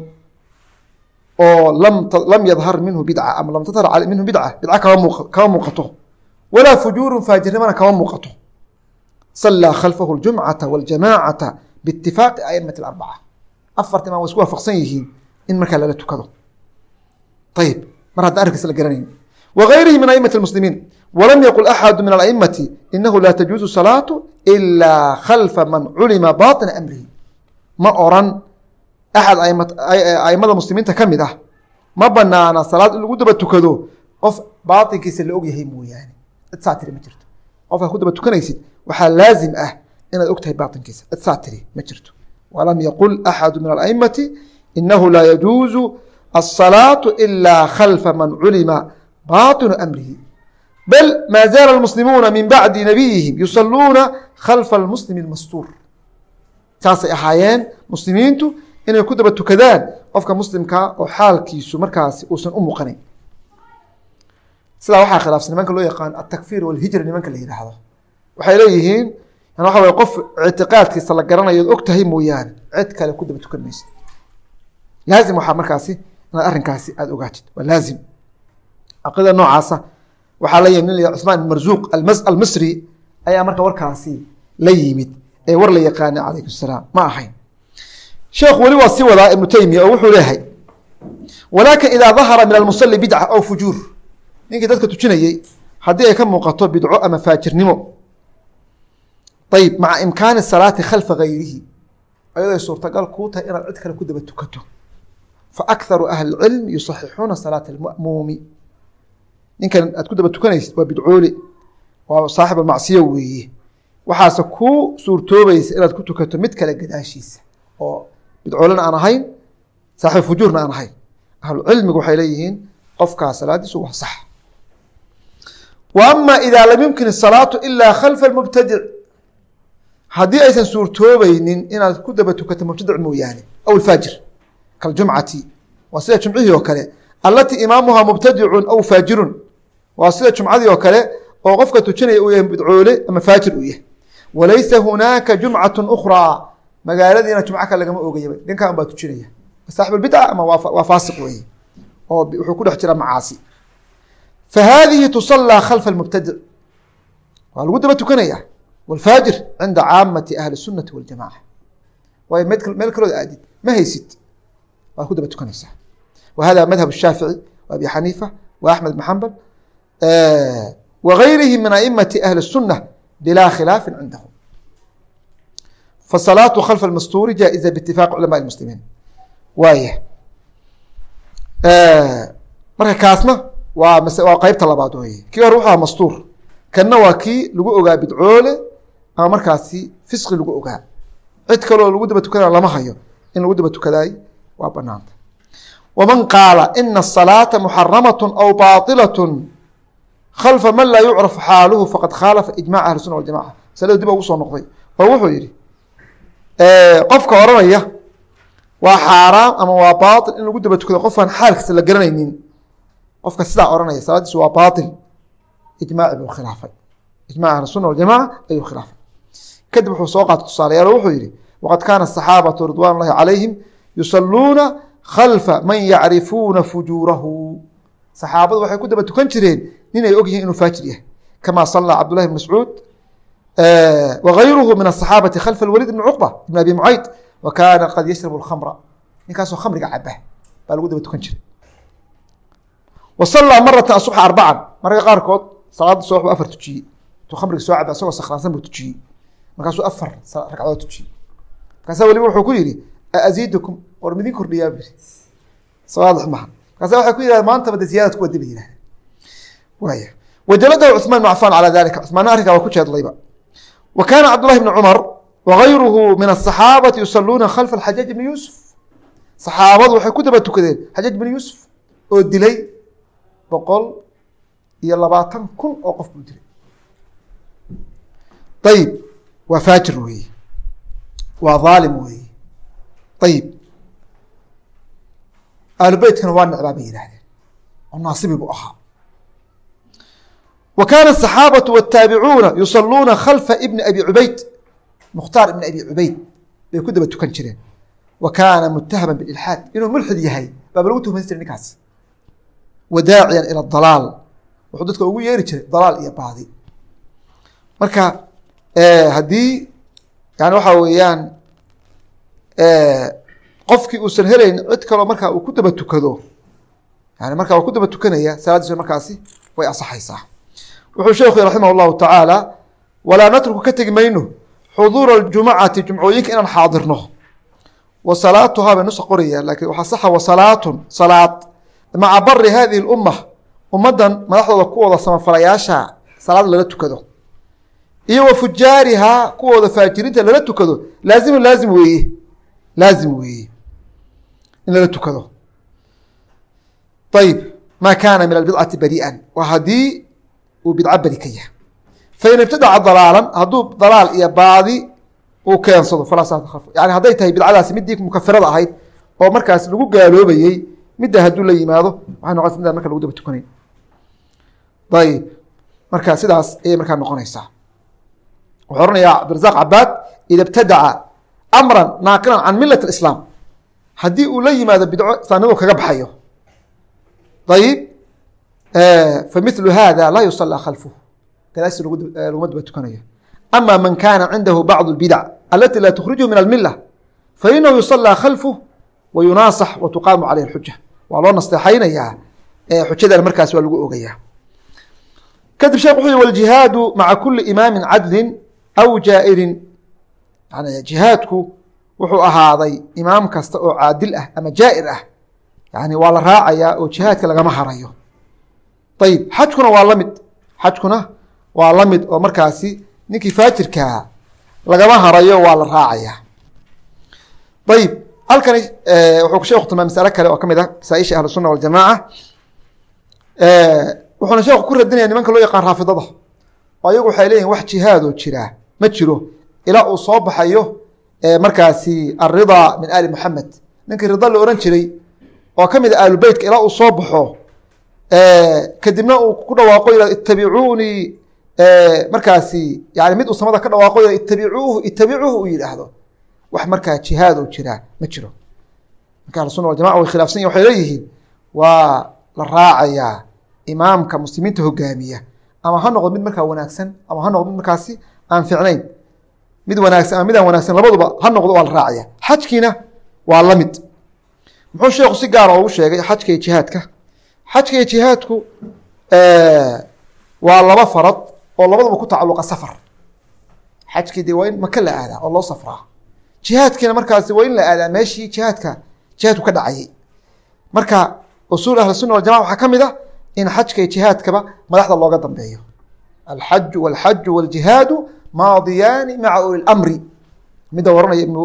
oo lam lam yadhar minhu bid'a am lam tadhar minhu bid'a bid'a kama muuqato wala fujurun fajirmana kama muuqato صلى خلفه الجمعة والجماعة باتفاق أئمة الأربعة أفرت ما وسكوا فقصيه إن مركا لا تكذو طيب مرة أركس الجرانين وغيره من أئمة المسلمين ولم يقل أحد من الأئمة إنه لا تجوز الصلاة إلا خلف من علم باطن أمره ما أوران أحد أئمة أئمة المسلمين تكمل ما بنانا صلاة اللي قد بتكذو قف باطن كيس اللي أوجه مو يعني اتساتري مجرد قف قد بتكنيسيد waxaa laazim ah inaad ogtahay baatinkiisa atsaatiri ma jirto walam yaqul ahad min al-a'immati innahu la yajuzu as-salatu illa khalfa man ulima batin amrihi bal maa zaala almuslimuuna min bacdi nabiyihim yusaluuna khalfa almuslimi almastuur saasay ahaayeen muslimiintu inay ku daba tukadaan qofka muslimkaa oo xaalkiisu markaasi uusan u muuqanayn. sidaa waxaa khilaafsan nimanka loo yaqaan atakfiir walhijra nimanka la yidhaahdo. waxay leeyihiin yani waxa way qof ictiqaadkiisa la garanayo od og tahay mooyaane cid kale ku daba tukan maysa. laazim waxaa markaasi inaad arrinkaasi aada ogaatid, waa laazim. caqiidada noocaasa waxaa la yimid nin la cusmaan marzuuq almisri ayaa marka warkaasi la yimid ee war la yaqaana calaykum salaam ma ahayn. sheekh weli waa sii wadaa ibnu taymiya oo wuxuu leeyahay walaakin idaa dahara min almusali bidca aw fujuur, ninkii dadka tujinayey haddii ay ka muuqato bidco ama faajirnimo, ayib maca imkaani salaati khalfa gayrihi, ayaday suurtagal kuu tahay inaad cid kale ku daba tukato, fa akharu ahli lcilm yusaxixuuna salaata alma'muumi. ninkan aad ku daba tukanaysid waa bidcoole, waa saaxib almacsiyo weeye, waxaase kuu suurtoobaysa inaad ku tukato mid kale gadaashiisa oo bidcoolena aan ahayn saaxib fujuurna aan ahayn. ahlucilmigu waxay leeyihiin qofkaa salaadiisu waa sax. wa ama idaa lam yumkin asalaatu ilaa khalfa almubtadic, haddii aysan suurtoobaynin inaad ku daba tukato mubtadic mooyaane aw alfaajir kaljumcati, waa sida jumcihii oo kale allatii imaamuhaa mubtadicun aw faajirun, waa sida jumcadii oo kale oo qofka tujinaya uu yahay bidcoole ama faajir uu yahay. walaysa hunaaka jumcatu ukhraa, magaaladiina jumco kale lagama ogayaba, ninkan baa tujinaya saaxib albidca ama waa faasiq weeye oo wuxuu ku dhex jira macaasi. fa haadihi tusallaa khalfa almubtadic, waa lagu daba tukanaya walfaajir cinda caamati ahli sunnati waljamaca. waayo meel kalooda aadid ma haysid, waa ku daba tukanaysaa. wa hada madhab الshaafiعي wa abi xaniifa wa axmed bn xambal wa gayrihi min aimati ahli الsunة bilaa khilaafi cindahum. fasalaatu khalfa almastuuri jaa'iza biitifaaqi culamaء اmuslimiin. waaya marka kaasna waa waa qeybta labaad weye. kii hore wuxu aha mastuur, kanna waa kii lagu ogaa bidcoole ama markaasi fisqi lagu ogaa. cid kaloo lagu daba tukana lama hayo, in lagu daba tukadaay waa banaanta. waman qaala ina الصalaaةa muxaramaة aw baطilaة khalfa man laa yucrafu xaaluhu faqad khaalafa ijmac ahli الsuna waljamaca. masalada dib ugu soo noqday oo wuxuu yihi qofka oranaya waa xaaraam ama waa baaطil in lagu daba tukado qofaan xaalkiisa la garanaynin, qofka sidaa oranaya salaadiisu waa baaطil, ijmaaci buu khilaafay, ijmac ahli الsuna waljamaca ayuu khilaafay. kadib wuxuu soo qaatay tusaalayaal oo wuxuu yihi waqad kaana الصaxaabatu ridwan اllahi calayhim yusaluuna khalfa man yacrifuuna fujuurahu, saxaabadu waxay ku daba tukan jireen nin ay og yihiin inuu faajir yahay, kama salaa cabdullahi bn mascuud wagayruhu min asaxaabati khalfa alwaliid bn cuqba ibn abi mucayd, wa kaana qad yashrabu alkhamra, ninkaasoo khamriga caba baa lagu daba tukan jiray. wa salaa maratan asubxa arbacan, mararka qaarkood salaada subax buu afar tujiyey, intuu khamriga soo caba isagoo sakhraansan buu tujiyey, markaasuu afar ragcadood tujiyey. markaasa weliba wuxuu ku yihi aziidukum war midin kordhiyaa biri soo waadix maha. markaasa waxay ku yidhahdeen maantaba de ziyaadad kuwa diba yidhahdeen. waaya wajaladahu cuثmaan bn cafaan calaa dalika, cuثmaanna arrinkaa waa ku jeedlayba. wa kaana cabdullahi bni cumar wagayruhu min aلصaxaabati yusaluuna khalfa alxajaaj bni yuusuf, saxaabadu waxay ku daba tukadeen xajaaj bni yuusuf oo dilay boqol iyo labaatan kun oo qof buu dilay. ayib waa faajir weeye, waa dhaalim weeye. ayib ahlu beytkana waa necbaa bay yidhahdeen oo naasibi buu ahaa. wa kaana asaxaabatu wاtaabicuuna yusaluuna khalfa ibni abi cubayd, mukhtaar ibni abi cubayd bay ku daba tukan jireen. wa kaana mutahaman bililxaad, inuu mulxid yahay baaba lagu tuhman jiray ninkaas. wa daaciyan ila dalaal, wuxuu dadka ugu yeeri jiray dalaal iyo baadi. marka haddii yani waxaa weeyaan qofkii uusan helayn cid kaloo markaa uu ku daba tukado, yani markaa waa ku daba tukanaya salaadiisa markaasi way asaxaysaa. wuxuu sheekhu raximah اllahu tacaala walaa natruku ka tegi mayno xuduura اjumcati jumcooyinka inaan xaadirno, wa salaatuhaa bay nusa qoraya lakin waxaa saxa wa salaatun salaad maca bari hadihi اlumma, ummaddan madaxdooda kuwooda samafalayaasha salaad lala tukado, iyo wa fujaarihaa kuwooda faajiriinta lala tukado, laazimu laazim weeye laazim weeye in lala tukado. ayib maa kaana min albidcati barii'an, waa haddii uu bidco beri ka yahay. fain ibtadaca dalaalan hadduu dalaal iyo baadi uu keensado falaa salaata khalfahu, yani hadday tahay bidcadaasi midii mukafirada ahayd oo markaas lagu gaaloobayey, midda hadduu la yimaado waxay noqonaysa midaan marka lagu daba tukanayn. ayib marka sidaas ayay markaa noqonaysaa. wuxuu oranayaa cabdirasaaq cabaad ida ibtadaca amran naaqilan can milat islaam, haddii uu la yimaado bidco islaamnimadu kaga baxayo, ayib familu hada laa yusallaa khalfuhu, gadaasi laguma daba tukanayo. ama man kaana cindahu bacdu اbidac alati laa tukrijuhu min almila fainahu yusallaa khalfuh wa yunaasax wa tuqaamu caleyh اxuja, waa loo nasteexaynayaa, xujadan markaas waa lagu ogayaa. kadib sheekh wuxuu yihi wاljihaadu maca kuli imaami cadlin aw jaa'irin, yani jihaadku wuxuu ahaaday imaam kasta oo caadil ah ama jaa'ir ah, yani waa la raacayaa oo jihaadka lagama harayo. ayib xajkuna waa lamid, xajkuna waa la mid oo markaasi ninkii faajirkaa lagama harayo, waa la raacayaa. ayib halkani wuxuu sheekhu tilmaamay masalo kale oo ka mid ah masaaisha ahlu sunna waljamaaca. wuxuuna sheekhu ku radinaya nimanka loo yaqaan raafidada, oo ayagu waxay leeyihin wax jihaadoo jiraa ma jiro ilaa uu soo baxayo markaasi alridaa min ali muxamed, ninkii rida la ohan jiray oo ka mid a aalubeytka, ilaa uu soo baxo kadibna uu ku dhawaaqo yihahdo ittabicuunii, markaasi yani mid uu samada ka dhawaaqo yihahdo ittabicuuhu ittabicuuhu uu yidhaahdo, wax markaa jihaadoo jiraa ma jiro. marka ahlusunna waljamaca way khilaafsan yihin, waxay leeyihiin waa la raacayaa imaamka muslimiinta hogaamiya, ama ha noqdo mid markaa wanaagsan ama ha noqdo mid markaasi aan ficnayn, mid wanaagsan ama midaan wanaagsan, labaduba ha noqdo waa la raacaya. xajkiina waa la mid. muxuu sheekhu si gaara ugu sheegay xajka iyo jihaadka? xajka iyo jihaadku waa laba farad oo labaduba ku tacaluqa safar. xajkii dee waa in maka la aadaa oo loo safraa, jihaadkiina markaasi waa in la aadaa meeshii jihaadka jihaadku ka dhacayay. marka usuul ahli sunna waljamaca waxaa ka mid a in xajka iyo jihaadkaba madaxda looga dambeeyo. alxaju walxaju waljihaadu maadiyaani maca uli lamri, midda waranaya ibn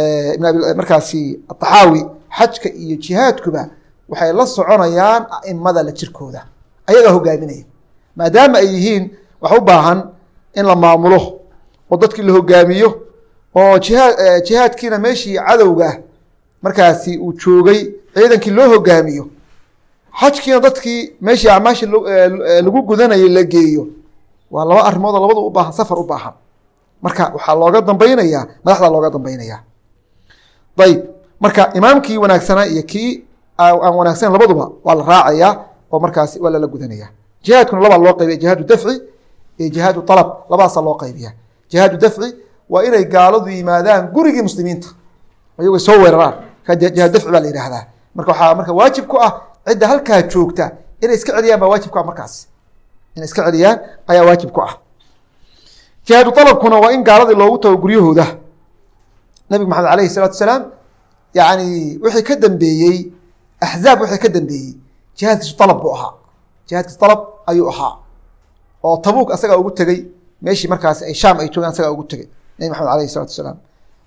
markaasi axaawi, xajka iyo jihaadkuba waxay la soconayaan aimada la jirkooda, ayagaa hogaaminaya. maadaama ay yihiin wax u baahan in la maamulo oo dadkii la hogaamiyo, oo jihaa jihaadkiina meeshii cadowga markaasi uu joogay ciidankii loo hogaamiyo, xajkiina dadkii meeshii acmaasha lagu gudanayay la geeyo, waa laba arrimoodoo labadu u baahan, safar u baahan. marka waxaa looga dambaynayaa madaxda looga dambaynaya. ayib marka imaamkii wanaagsanaa iyo kii aan wanaagsan labaduba waa la raacayaa oo markaasi waa lala gudanaya. jihaadkuna labaa loo qaybiya, jihaadu dafci iyo jihaadu alab, labadaasaa loo qaybiya. jihaadu dafci waa inay gaaladu yimaadaan gurigii muslimiinta, ayago soo weeraraan, jihaad dafci baa la yihahdaa. marka waxaa marka waajib ku ah cidda halkaa joogta inay iska celiyaan baa waajib ku ah, markaas inay iska celiyaan ayaa waajib ku ah. jihaadu alabkuna waa in gaaladii loogu tago guryahooda. nabigu maxamed alayhi salaatu wasalaam yani wixii ka dambeeyey axzaab, wixii ka dambeeyey jihaadkiisu alab buu ahaa, jihaadkiisu alab ayuu ahaa, oo tabuuk asagaa ugu tegey meeshii markaasi ay shaam ay joogaan, asagaa ugu tegey nabi maxamed alayhi salaatu wasalaam.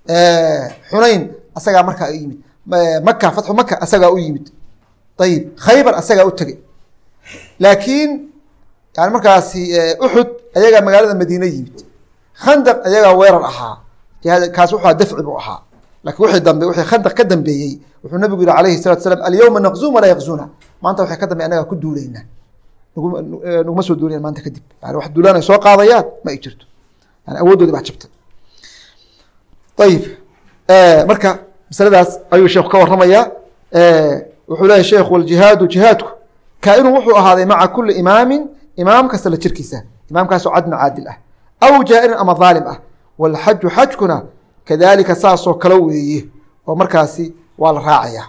xunayn asagaa markaa u yimid, maka fatxu maka asagaa u yimid, ayib khaybar asagaa u tegey. laakiin yani markaasi uxud ayagaa magaalada madiine yimid, khandaq ayagaa weerar ahaa, kaas wuxuu dafci buu ahaa. lakin wixii dambe wixii khandaq ka dambeeyey wuxuu nabigu yihi alayhi salatu wasalaam alyawma naqzum walaa yaqzuna, maanta waxay ka dambe anagaa ku duulayna, naguma soo duulayan maanta kadib, yani wax duulaan ay soo qaadayaan ma ay jirto, yani awooddoodi baa jabtay. ayib marka masaladaas ayuu sheekhu ka waramayaa. wuxuu leeyahy sheekhu waljihaadu jihaadku kaa-inuu wuxuu ahaaday maca kuli imaamin, imaam kasta la jirkiisa, imaamkaasoo cadna caadil ah, aw jaa'irin ama dhaalim ah. walxaju xajkuna kadalika saasoo kale weeye, oo markaasi waa la raacaya.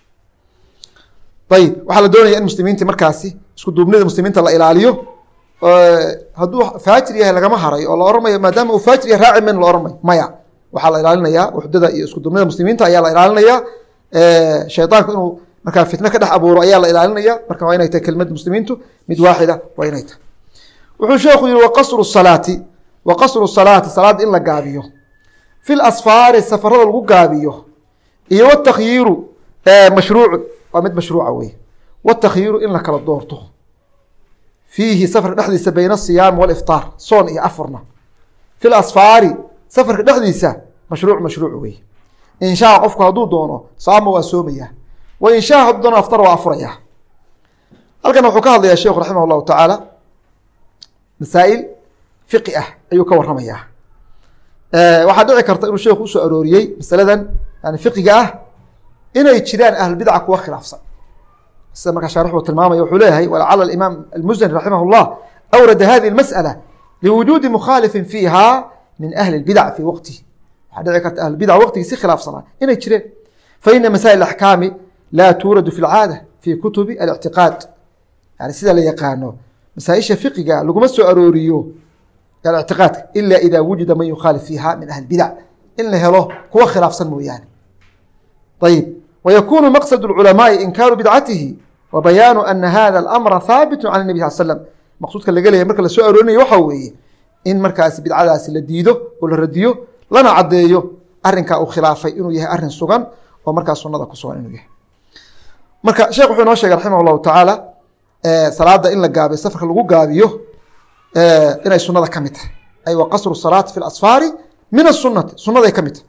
ayib waxaa la doonaya in muslimiinta markaasi isku duubnida muslimiinta la ilaaliyo. hadduu faajir yahay lagama haray oo la ohan mayo maadaama uu faajir yahay raaci mayn la ohan mayo, maya waxaa la ilaalinayaa wuxdada iyo isku duubnida muslimiinta ayaa la ilaalinayaa. shaydaanku inuu markaa fitno ka dhex abuuro ayaa la ilaalinaya. marka waa inay tahay kelimada muslimiintu mid waaxida waa inay tahay. wuxuu sheekhu yihi waqasru salaati, waqasru salaati salaada in la gaabiyo, fi lasfaari safarada lagu gaabiyo, iyo watakhyiiru mashruucu waa mid mashruuca wey, watakhyiiru in la kala doorto, fiihi safarka dhexdiisa bayna asiyaami waliftaar soon iyo afurna fi lasfaari safarka dhexdiisa mashruuc mashruuc wey in shaa qofku hadduu doono saama waa soomaya wa in shaa hadduu doono aftar waa afuraya halkan wuxuu ka hadlayaa sheekhu raximah allahu tacaala masaa'il fiqi ah ayuu ka warramayaa waxaa dhici karta inuu sheekhu usoo arooriyey masaladan yani fiqiga ah inay jiraan ahlulbidca kuwa khilaafsan sida markaa shaarixu tilmaamaya wuxuu leeyahay walacala alimaam almusani raximah llah awrada hadihi اlmasأala liwujuudi mukhaalifin fiiha min ahli اlbidac fii waqtihi waxaa dhici karta ahlulbidac waqtigii si khilaafsanaa inay jireen faina masaa'il axkaami laa tuuradu fi lcaada fi kutubi alictiqaad yani sida la yaqaano masaaisha fiqiga laguma soo arooriyo اعtiqاadka ilا إida wujida man yukhaalif fiiha min ahli bidc in la helo kuwa khilaafsan mooyaane ayb وykunu maqصد الculamaaءi inkaaru bidcatihi wa bayaanu ana hada اlamra haabitu can النabi sal slm maqsuudka laga leeyahy marka lasoo aroorinayo waxa weeye in markaasi bidcadaasi la diido oo la radiyo lana cadeeyo arinkaa uu khilaafay inuu yahay arin sugan oo markaas sunada ku sugan inuu yahay marka sheekh wuxuu inoo sheegay raximah الlahu tacaala salaada in la gaabiyo safarka lagu gaabiyo inay sunada ka mid tahay ay wa qasru salaati fi lasfaari min asunati sunaday ka mid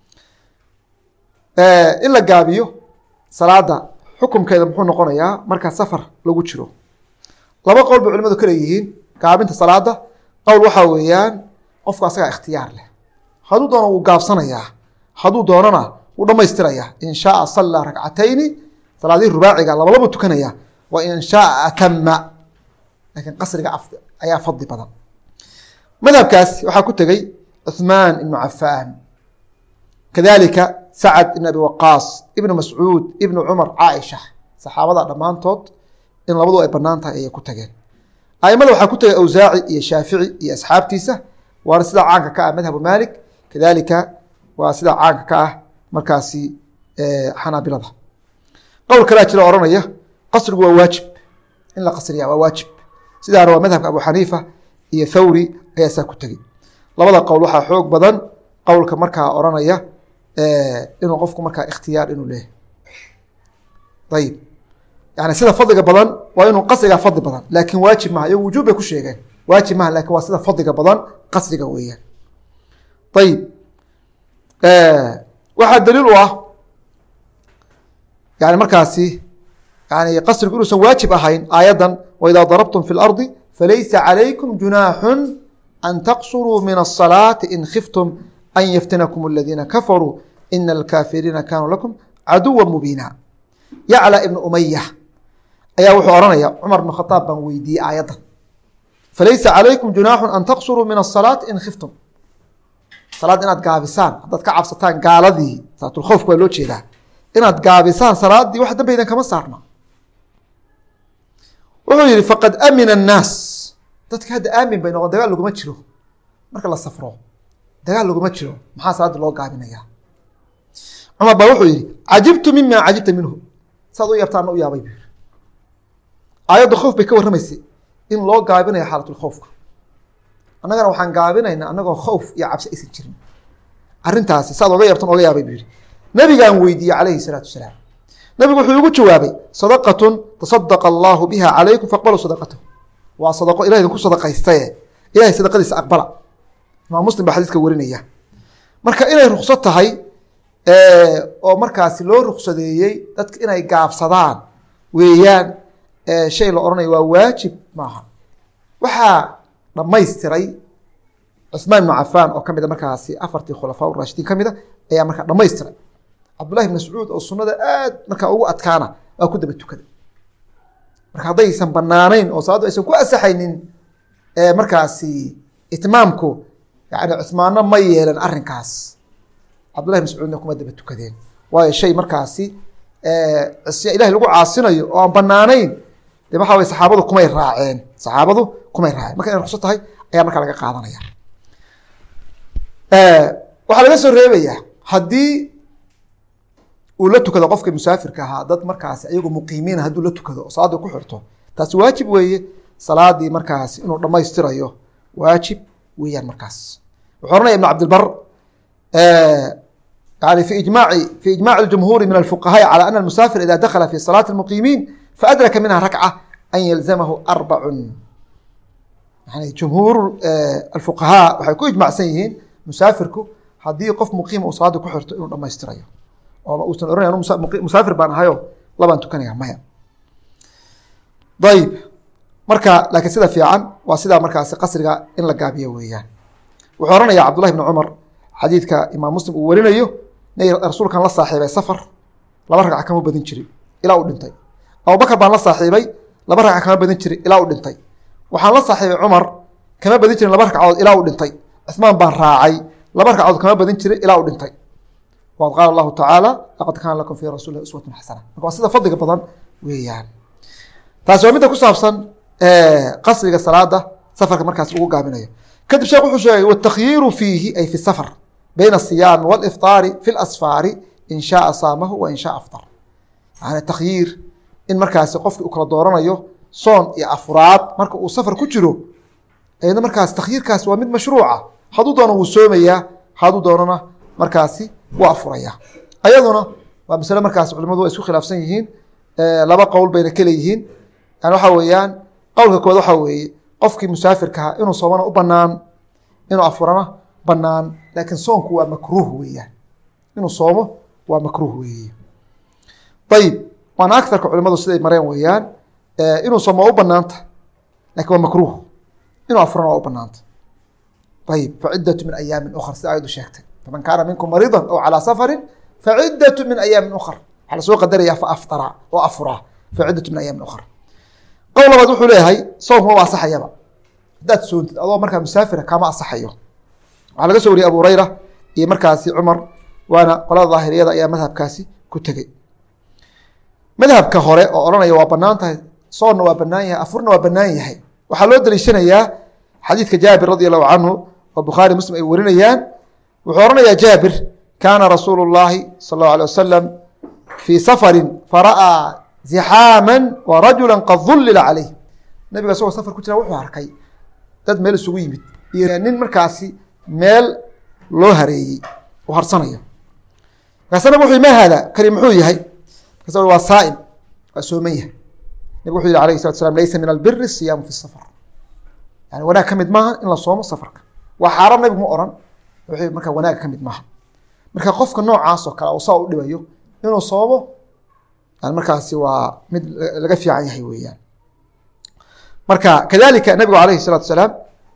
tahay in la gaabiyo salaada xukumkeeda muxuu noqonayaa markaa safar lagu jiro laba qowl bay culimadu ka leeyihiin gaabinta salaada qowl waxaa weeyaan qofku asagaa ikhtiyaar leh hadduu doono wuu gaabsanayaa hadduu doonana wuu dhamaystirayaa in shaaa sallaa rakcatayni salaadihii rubaaciga labalaba tukanaya wa in shaaa atama lakiin qasriga af ayaa fadli badan madhabkaas waxaa ku tegey cuثmaan ibnu cafaan kadalika sacad ibn abi waqaas ibnu mascuud ibnu cumar caaisha saxaabada dhammaantood in labadu ay banaan tahay ayay ku tageen aimada waxaa ku tegay awsaaci iyo shaafici iyo asxaabtiisa waana sidaa caanka ka ah madhabu malik kadalika waa sidaa caanka ka ah markaasi xanaabilada qowl kalaa jira ohanaya qasrigu waa waajib in la qasriya waa waajib sidaana waa madhabka abu xaniifa iyo thawri ayaa saa ku tegey labada qowl waxaa xoog badan qowlka markaa oranaya inuu qofku markaa ikhtiyaar inuu leeyahy ayib yani sida fadliga badan waa inuu qasrigaa fadli badan laakin waajib maha iyago wujuub bay ku sheegeen waajib maha lakin waa sida fadliga badan qasriga weeyaan ayib waxaa daliil u ah yani markaasi yani qasrigu inuusan waajib ahayn aayaddan waidaa darabtum fi اlardi falaysa calaykum junaaxu an taqsuruu min الصalaaةi in khiftum an yaftinakum aladiina kafaruu ina alkaafiriina kaanuu lakum caduwa mubiina yaclى ibn umaya ayaa wuxuu ohanaya cumar bn khaaab baan weydiiyey aayaddan falaysa calaykum junaaxu an taqsuruu min الصalaaةi in khiftum salaad inaad gaabisaan haddaad ka cabsataan gaaladii salaatulkhowfka waa loo jeedaa inaad gaabisaan salaaddii wax dambeydan kama saarna wuxuu yihi faqad amina الnaas dadka hadda aamin bay noqon dagaal laguma jiro marka la safro dagaal laguma jiro maxaa salaada loo gaabinaya cumar baa wuxuu yihi cajibtu mima cajibta minhu saad u yaabtaana u yaabay bu yiri aayadda khowf bay ka warramaysay in loo gaabinayo xaalatulkhowfka annagana waxaan gaabinayna anagoo khowf iyo cabsi aysan jirin arrintaasi saad oga yaabtan oga yaabay bu yihi nabigaan weydiiyey calayhi salaatu wasalaam nabigu wuxuu igu jawaabay sadaqatun tasadaqa allahu biha calaykum faqbaluu sadaqatahu waa sadaqo ilah idinku sadaqaystaye ilahay sadaqadiisa aqbala imaam muslim baa xadiiska warinaya marka inay ruksad tahay oo markaasi loo ruksadeeyey dadka inay gaabsadaan weeyaan shay la odhanayo waa waajib maaha waxaa dhamaystiray cuثmaan ibnu cafaan oo kamid a markaasi afartii khulafaa raashidiin ka mida ayaa markaa dhamaystiray cabdullahi ibn mascuud oo sunada aad markaa ugu adkaana waa ku daba tukada marka haddaysan banaanayn oo salaaddu aysan ku asaxaynin markaasi itmaamku yani cuثmaanna ma yeelan arinkaas cabdullahi mascuudna kuma daba tukadeen waayo shay markaasi ilahay lagu caasinayo oo aan banaanayn de waxaa way saxaabadu kumay raaceen saxaabadu kumay raaceen marka inay ruksad tahay ayaa markaa laga qaadanaya waxaa laga soo reebaya haddii uu la tukado qofka musaafirka ahaa dad markaasi ayagu muqiimiina hadduu la tukado oo salaadii ku xirto taasi waajib weeye salaadii markaasi inuu dhamaystirayo waajib weeyaan markaas wuxuu oranaya ibn cabdilbar yani fi ijmaaci fi ijmaaci اjumhuuri min alfuqahaai calى ana اmusaafir ida dakla fi salaati اmuqiimiin faadraka minha rakca an yalzamahu arbacun yani jumhuur alfuqahaa waxay ku ijmacsan yihiin musaafirku haddii qof muqiima uu salaada ku xirto inuu dhamaystirayo oo uusan oranaya musaafir baan ahayo labaan tukanaya maya. ayib marka laakiin sida fiican waa sidaa markaasi qasriga in la gaabiyo weeyaan. wuxuu oranaya cabdullahi bni cumar xadiidka imaam muslim uu warinayo rasuulkan la saaxiibay safar laba ragca kama badin jirin ilaa uu dhintay. abubakar baan la saaxiibay laba ragca kama badin jirin ilaa uu dhintay. waxaan la saaxiibay cumar kama badin jirin laba ragcadood ilaa uu dhintay. cuثmaan baan raacay laba ragcadood kama badin jirin ilaa uu dhintay. wad qaala allahu tacaala laqad kaana lakum fii rasuuli llahi uswatun xasana. marka waa sida fadliga badan weeyaan. taasi waa midda ku saabsan qasriga salaada safarka markaas ugu gaabinayo. kadib sheekh wuxuu sheegay watakhyiiru fiihi ay fi safar bayna asiyaami wاlifطaari fi lasfaari in shaaa saamahu wa in shaaa afطar. yani takhyiir in markaasi qofki uu kala dooranayo soon iyo afraad marka uu safar ku jiro ayadna markaas takhyiirkaas waa mid mashruuca. hadduu doono wuu soomayaa, hadduu doonona markaasi wuu afurayaa. ayaduna waa masale markaas culimadu way isku khilaafsan yihiin, laba qowl bayna kaleyihiin. yani waxaa weeyaan qowlka kood waxaa weeye qofkii musaafirkaha inuu soomana u banaan inuu afurana banaan, laakiin soonku waa makruuh weeyaan. inuu soomo waa makruuh weeye. ayib waana agarka culimadu siday mareen weeyaan, inuu soomo waa u banaanta lakin waa makruuh, inuu afurana waa u banaanta. ayib facidatu min ayaamin ukar sida ayadu sheegtay faman kaana minkum mariida aw calaa safarin facidatu min ayaamin ukar. waxaa lasoo qadaraya faafطara oo afuraa facidatu min ayaamin ukar. qowl labaad wuxuu leeyahay soonku maba asaxayaba haddaad soontid adoo markaa musaafira kama asaxayo. waxaa laga soo wariyey abu hurayra iyo markaasi cumar, waana qolada daahiriyada ayaa madhabkaasi ku tegey. madhabka hore oo odhanaya waa banaan tahay, soonna waa banaan yahay, afurna waa banaan yahay, waxaa loo daliishanayaa xadiidka jaabir radi allahu canhu oo bukhaari muslim ay warinayaan. wuxuu odhanayaa jaabir kaana rasuulu llahi sala allahu alay wasalam fii safarin fara'aa zixaama wa rajula qad dullila caleyh. nabiga isagoo safar ku jira wuxuu arkay dad meel isugu yimid iyo nin markaasi meel loo hareeyey oo harsanayo. markaasa nabig wuxu ma haada kani muxuu yahay? markaasa waa saa'im, waa sooman yahay. nabig wuxuu yihi alayh salatu slam laysa min albiri siyaamu fi safar. yani wanaag ka mid maaha in la soomo safarka. waa xaaraan nabigu ma oran, wuxuu marka wanaag ka mid maaha. marka qofka noocaas oo kale oo saa u dhibayo inuu soomo yani markaasi waa mid laga fiican yahay weeyaan. marka kadalika nabigu alayhi الsalatu asalaam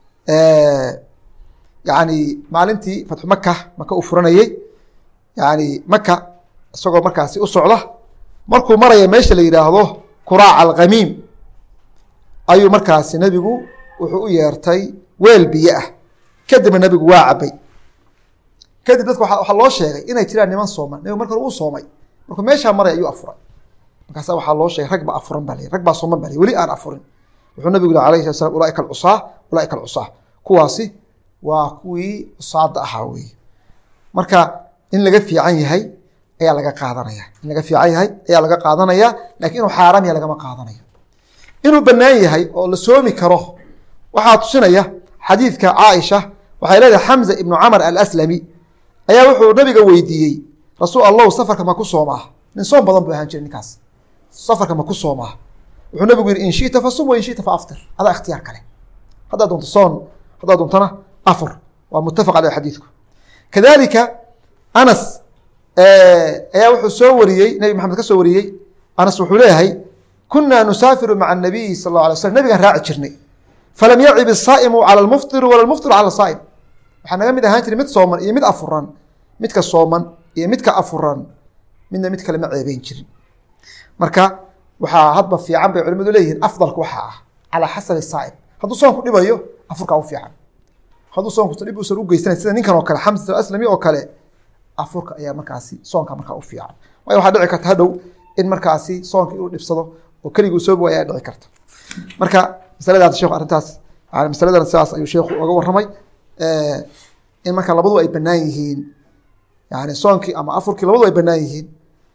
yani maalintii fatxu maka maka uu furanayey, yani maka isagoo markaasi u socda markuu maraya meesha la yidhaahdo kuraac alkhamiim ayuu markaasi nebigu wuxuu u yeertay weel biyo ah. kadibna nebigu waa cabay. kadib dadka waxaa loo sheegay inay jiraan niman sooman. nebigu marka uu soomay markuu meeshaa maray ayuu afuray. markaasa waxaa loo sheegay rag baa afuran baa l rag baa sooman baa l weli aan afurin. wuxuu nabigu yihi alayhi sala slam ulaaika alcusaa ulaaika alcusaa, kuwaasi waa kuwii cusaada ahaa wey. marka in laga fiican yahay ayaa laga qaadanaya in laga fiican yahay ayaa laga qaadanaya lakin inuu xaaraam yahay lagama qaadanayo. inuu banaan yahay oo la soomi karo waxaa tusinaya xadiidka caaisha. waxay leedahay xamza ibnu camr alaslami ayaa wuxuu nabiga weydiiyey rasuul allahu safarka ma ku soomaa? nin soom badan buu ahaan jiray ninkaas. safarka ma ku soomaa? wuxuu nabigu yihi in shita fasum wa in shita faaftir. adaa ikhtiyaar kale, haddaad doonto soon, haddaad doontana afur. waa mutafaq aleyh xadiidku. kadalika anas ayaa wuxuu soo wariyey, nabi maxamed ka soo wariyey. anas wuxuu leeyahay kunaa nusaafiru maca anabiyi sal اlه alay slm nabigaan raaci jirnay falam yacib الsaa'imu calى lmufطiri wala lmufطir calى saa'im. waxaa naga mid ahaan jiray mid sooman iyo mid afuran. midka sooman iyo midka afuran midna mid kale ma ceebeyn jirin. marka waxaa hadba fiican bay culimadu leeyihiin afdalka waxaa ah calaa xasabi saa'im. hadduu soonku dhibayo afurkaa u fiican. hadduu soonku dhib usan u geysanayn sida ninkan oo kale xamsa aslami oo kale, afurka ayaa markaasi soonka markaa u fiican. waayo waxaa dhici karta hadhow in markaasi soonka inuu dhibsado oo keligii soobi waaya ayaa dhici karta. marka masaladaas sheekhu arrintaas yani masaladan sidaas ayuu sheekhu oga warramay, in marka labadu ay banaan yihiin, yani soonkii ama afurkii labadu ay banaan yihiin,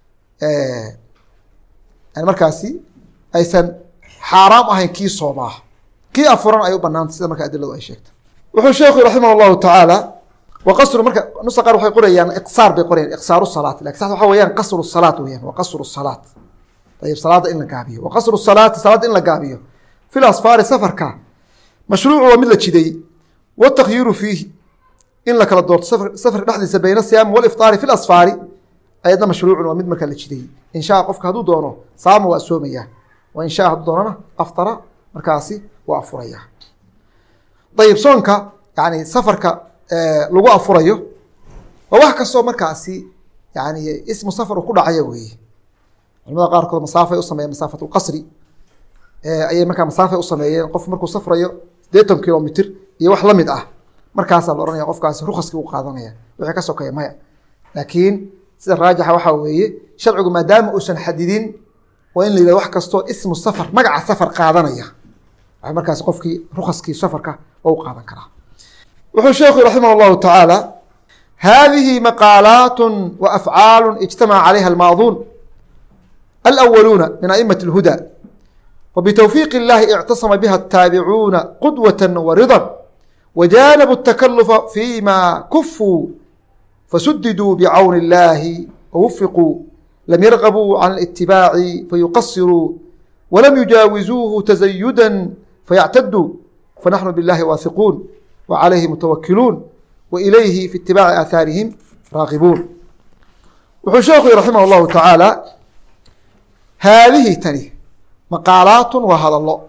yani markaasi aysan xaaraam ahayn kii soomaa, kii afuran ay u banaanta sida marka adiladu ay sheegtay. wuxuu sheekhu raximah llahu tacaala waqasru marka nusa qaar waxay qorayaan iqsaar bay qorayaan iqsaaru salaat, lakin sax waxa weeyaan qasru salaat weyaan wa qasru salaat. ayib salaada in la gaabiyo wa qasru salaati salaada in la gaabiyo fil asfaari safarka mashruucu waa mid la jideeyey watakhyiiru fiihi in la kala doorto safar dhexdiisa bayna asiyaami walifطaari fi lasfaari ayadna mashruucun waa mid markaa la jideeyey in shaa qofka hadduu doono saama waa soomayaa wa in shaa hadduu doonana aftara markaasi waa afuraya ayib soonka yani safarka lagu afurayo waa wax kastoo markaasi yani ismu safar uu ku dhacaya weeye culamada qaarkood masaafay u sameeyeen masaafat lqasri ayay markaa masaafay u sameeyeen qof markuu safrayo sideetan kilomitr iyo wax lamid ah markaasaa la ohanaya qofkaasi rukaskii u qaadanaya wixii ka sokeeya maya laakiin sida raajixa waxaa weeye sharcigu maadaama uusan xadidin waa in la yihahdo wax kastoo ismu safar magaca safar qaadanaya wa markaasi qofkii rukaskii safarka waa u qaadan karaa wuxuu sheekhu raximah llahu tacaala hadihi maqaalaat wa afcaalu ijtamaca calayha almaaduun alأwaluuna min aئmaة اlhuda وبتوفيق الله اعتصم بها التابعون قدوة ورضا وجانبوا التكلف فيما كفوا فسددوا بعون الله ووفقوا لم يرغبوا عن الاتباع فيقصروا ولم يجاوزوه تزيدا فيعتدوا فنحن بالله واثقون وعليه متوكلون وإليه في اتباع آثارهم راغبون وxuu sheekhu رحمه الله تعالى هذه tani مقاaلaaت waa hadalo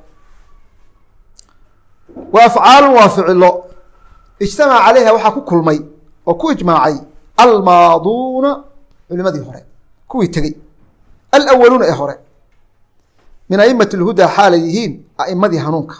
وأفعاaل waa فicilo اجتمع عaليها waxaa ku kulmay oo ku iجماacay almaaduuna culimadii hore kuwii tegey alأwaluuna ee hore min أئmaة الهudى xaalay yihiin a'imadii hanuunka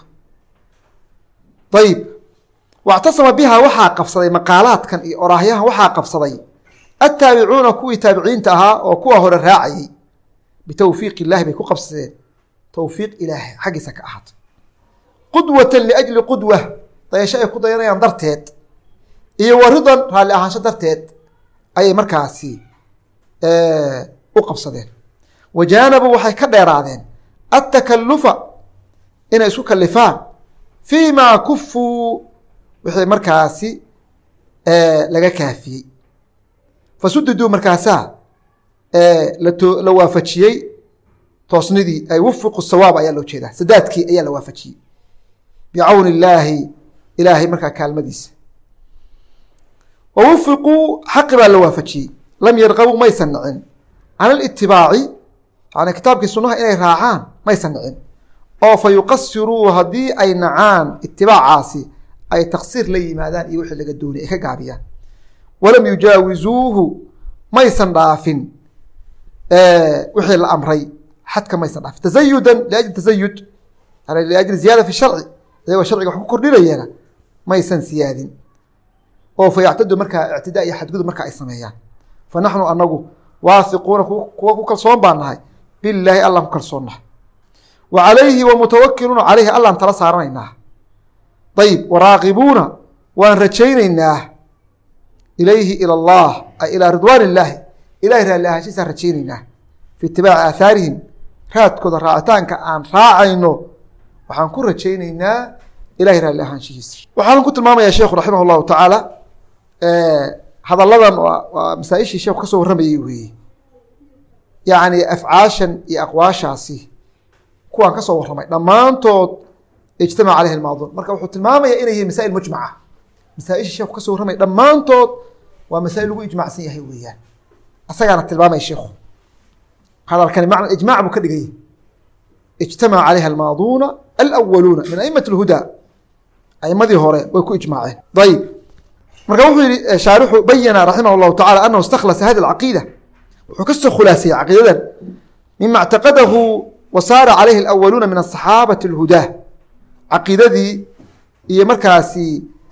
ayb واctasama biha waxaa qabsaday maqaalaadkan iyo oraahyahan waxaa qabsaday الtaabicuuna kuwii taabiciinta ahaa oo kuwa hore raacayey bitawfiiq الlahi bay ku qabsadeen towfiiq ilaahay xaggiisa ka ahaatay qudwata liajli qudwa dayasho ay ku dayanayaan darteed iyo waridan raalli ahaansho darteed ayay markaasi u qabsadeen wajaanabuu waxay ka dheeraadeen atakalufa inay isku kalifaan fii maa kufuu wixii markaasi laga kaafiyey fasudiduu markaasaa la waafajiyey toosnidii ay wufiqu sawaab ayaa loo jeedaa sadaadkii ayaa la waafajiyey bicawni illaahi ilaahay markaa kaalmadiisa wa wufiquu xaqi baa la waafajiyey lam yarqabuu maysan nicin can alitibaaci yani kitaabkii sunaha inay raacaan maysan nicin oo fa yuqasiruu haddii ay nacaan itibaacaasi ay taksiir la yimaadaan iyo wixii laga doonay ay ka gaabiyaan walam yujaawizuuhu maysan dhaafin wixii la amray xadka maysan dhaafin tazayudan liajli tazayud yani liajli ziyaada fi sharci iyagoo sharciga wax ku kordhinayeena maysan siyaadin oo fa yactadu markaa ictidaa iyo xadgudub marka ay sameeyaan fa naxnu anagu waasiquuna kuwa ku kalsoon baan nahay bilaahi allaan ku kalsoon nahay wa calayhi wa mutawakiluuna calayhi allaan tala saaranaynaa ayib waraaqibuuna waan rajaynaynaa ilayhi ila allah ay ilaa ridwaan illaahi ilahay raalli ahaanshiisaan rajaynaynaa fi itibaaci aahaarihim raadkooda raacitaanka aan raacayno waxaan ku rajaynaynaa ilahay raalli ahaanshihiisa waxaan ku tilmaamayaa sheekhu raximah llahu tacaala hadalladan waa masaa-ishii sheekhu kasoo warramayey weeye yacni afcaashan iyo aqwaashaasi kuwaan kasoo warramay dhammaantood ijtamaca caleyhi almaaduun marka wuxuu tilmaamaya inay yihiin masaa'il mujmaca masaa-ishii sheekhu kasoo warramay dhammaantood waa masaa'il lagu ijmacsan yahay weeyaan asagaana tilmaamaya sheekhu hadalkani macna ijmac buu ka dhigayay ijtamaca calayha almaaduuna alأwaluuna min a'imaة اlhuda aimadii hore way ku ijmaaceen ayb marka wuxuu yihi shaarixu bayana raximah اllahu tacala anahu istakhlasa hadi اcaqiida wuxuu kasoo khulaasayey caqiidadan mima اctaqadahu wasaara calayhi اlأwaluuna min aصaxaabaةi اlhudaa caqiidadii iyo markaasi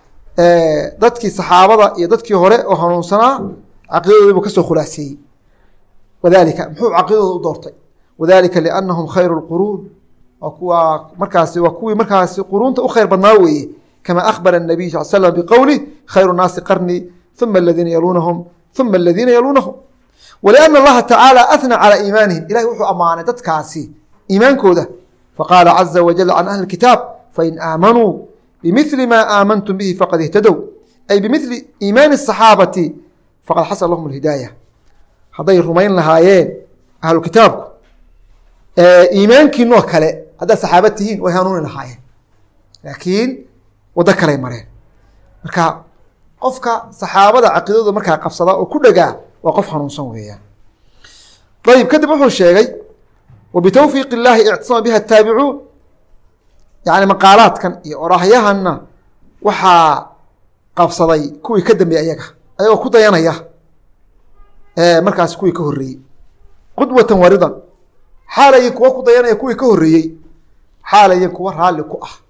dadkii saxaabada iyo dadkii hore oo hanuunsanaa caqiidadoodii buu kasoo khulaaseeyey wadalika muxuu caqiidadooda u doortay wadalika liannahum khayru اlquruun waa kuwa markaasi waa kuwii markaasi quruunta u khayr badnaa weeye kama akhbara الnabiy sal slam biqowlih khayru الnaasi qarnii uma aladiina yaluunahum uma aladiina yaluunahum waliana allaha tacaala ahnى calى iimaanihim ilahay wuxuu ammaanay dadkaasi iimaankooda faqaala caza wajal can ahli kitaab fain aamanuu bimili ma aamantum bihi faqad ihtadow ay bimili iimaani الصaxaabati faqad xasala lahum اlhidaaya hadday rumayn lahaayeen ahlu kitaabku iimaankiinoo kale haddaad saxaaba tihiin way hanuuni lahaayeen laakiin waddo kaley mareen. marka qofka saxaabada caqiidadooda markaa qabsada oo ku dhagaa waa qof hanuunsan weeyaan. ayib kadib wuxuu sheegay wabitawfiiq illaahi ictisama biha ataabicuun, yani maqaalaadkan iyo oraahyahanna waxaa qabsaday kuwii ka dambeeyey ayaga ayagoo ku dayanaya markaas kuwii ka horreeyey qudwatan waridan, xaalayin kuwa ku dayanaya kuwii ka horreeyey, xaalayin kuwa raalli ku ah.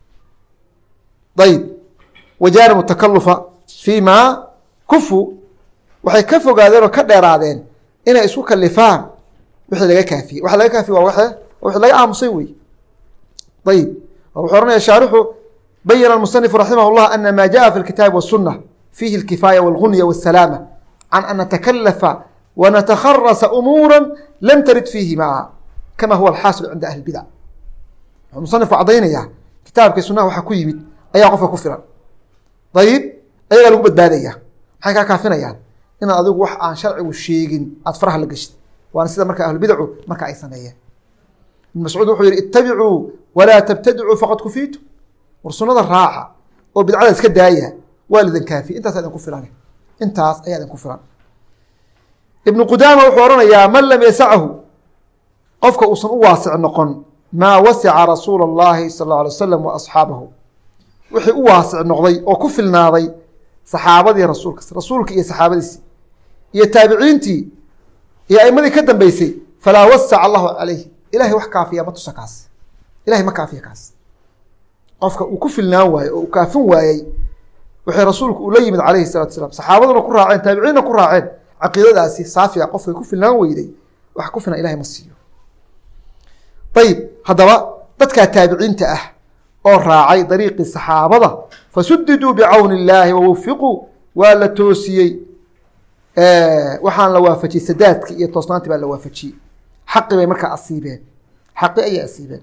ayib wajaanibu takalufa fii maa kufu, waxay ka fogaadeen oo ka dheeraadeen inay isku kalifaan wixii laga kaafiyey. waxa laga kaafiye waa waxe wixii laga aamusay wey. ayib wuxuu oranaya shaarixu bayana almusanifu raximah llah ana ma jaءa fi اlkitaabi waالsunة fiihi اlkifaaya wاlgunya wالsalaama can an natakalafa wanatakharasa umuura lam tarid fiihima kama huwa alxaasil cinda ahli اbidac. wuxuu musanifku caddaynaya kitaabkii sunaha waxa ku yimid ayaa qofka ku filan. ayib ayagaa lagu badbaadaya. maxay kaa kaafinayaan? inaad adigu wax aan sharcigu sheegin aad faraha la geshid. waana sida marka ahlubidacu marka ay sameeyeen. ibn mascuud wuxuu yihi itabicuu walaa tabtadicuu faqad kufiitu, war sunada raaca oo bidcada iska daaya waa lidin kaafiye. intaas idin ku filan, intaas ayaa idin ku filan. ibnu qudaama wuxuu oranayaa man lam yasachu, qofka uusan u waasic noqon maa wasica rasuula اllahi sal اlه alay wasalam wa asxaabahu, wixii u waasic noqday oo ku filnaaday saxaabadii rasuulka rasuulka iyo saxaabadiisii iyo taabiciintii iyo aimadii ka dambeysay, falaa wasaca allahu calayh, ilahay wax kaafiya ma tusa kaas. ilahay ma kaafiya kaas. qofka uu ku filnaan waayey oo uu kaafin waayey wixii rasuulku uu la yimid calayhi salatu wasalaam, saxaabaduna ku raaceen, taabiciinna ku raaceen, caqiidadaasi saafiga qofkay ku filnaan weyday wax ku filan ilahay ma siiyo. ayib haddaba dadkaa taabiciinta ah oo raacay dariiqii saxaabada fasudiduu bicawni illaahi wawufiquu, waa la toosiyey, waxaan la waafajiyey sadaadkii iyo toosnaantii baa la waafajiyey. xaqi bay markaa asiibeen, xaqi ayay asiibeen.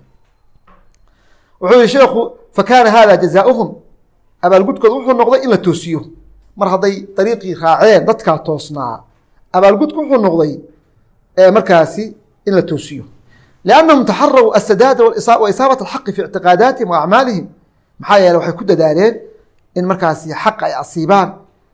wuxuu yihi sheekhu fakaana hada jazaauhum, abaalgudkooda wuxuu noqday in la toosiyo. mar hadday dariiqii raaceen dadkaa toosnaa, abaalgudku wuxuu noqday markaasi in la toosiyo. liannahum taxaraw asadaada wa isaabat alxaqi fi ictiqaadaatihim wa acmaalihim, maxaa yeele waxay ku dadaaleen in markaasi xaqa ay asiibaan,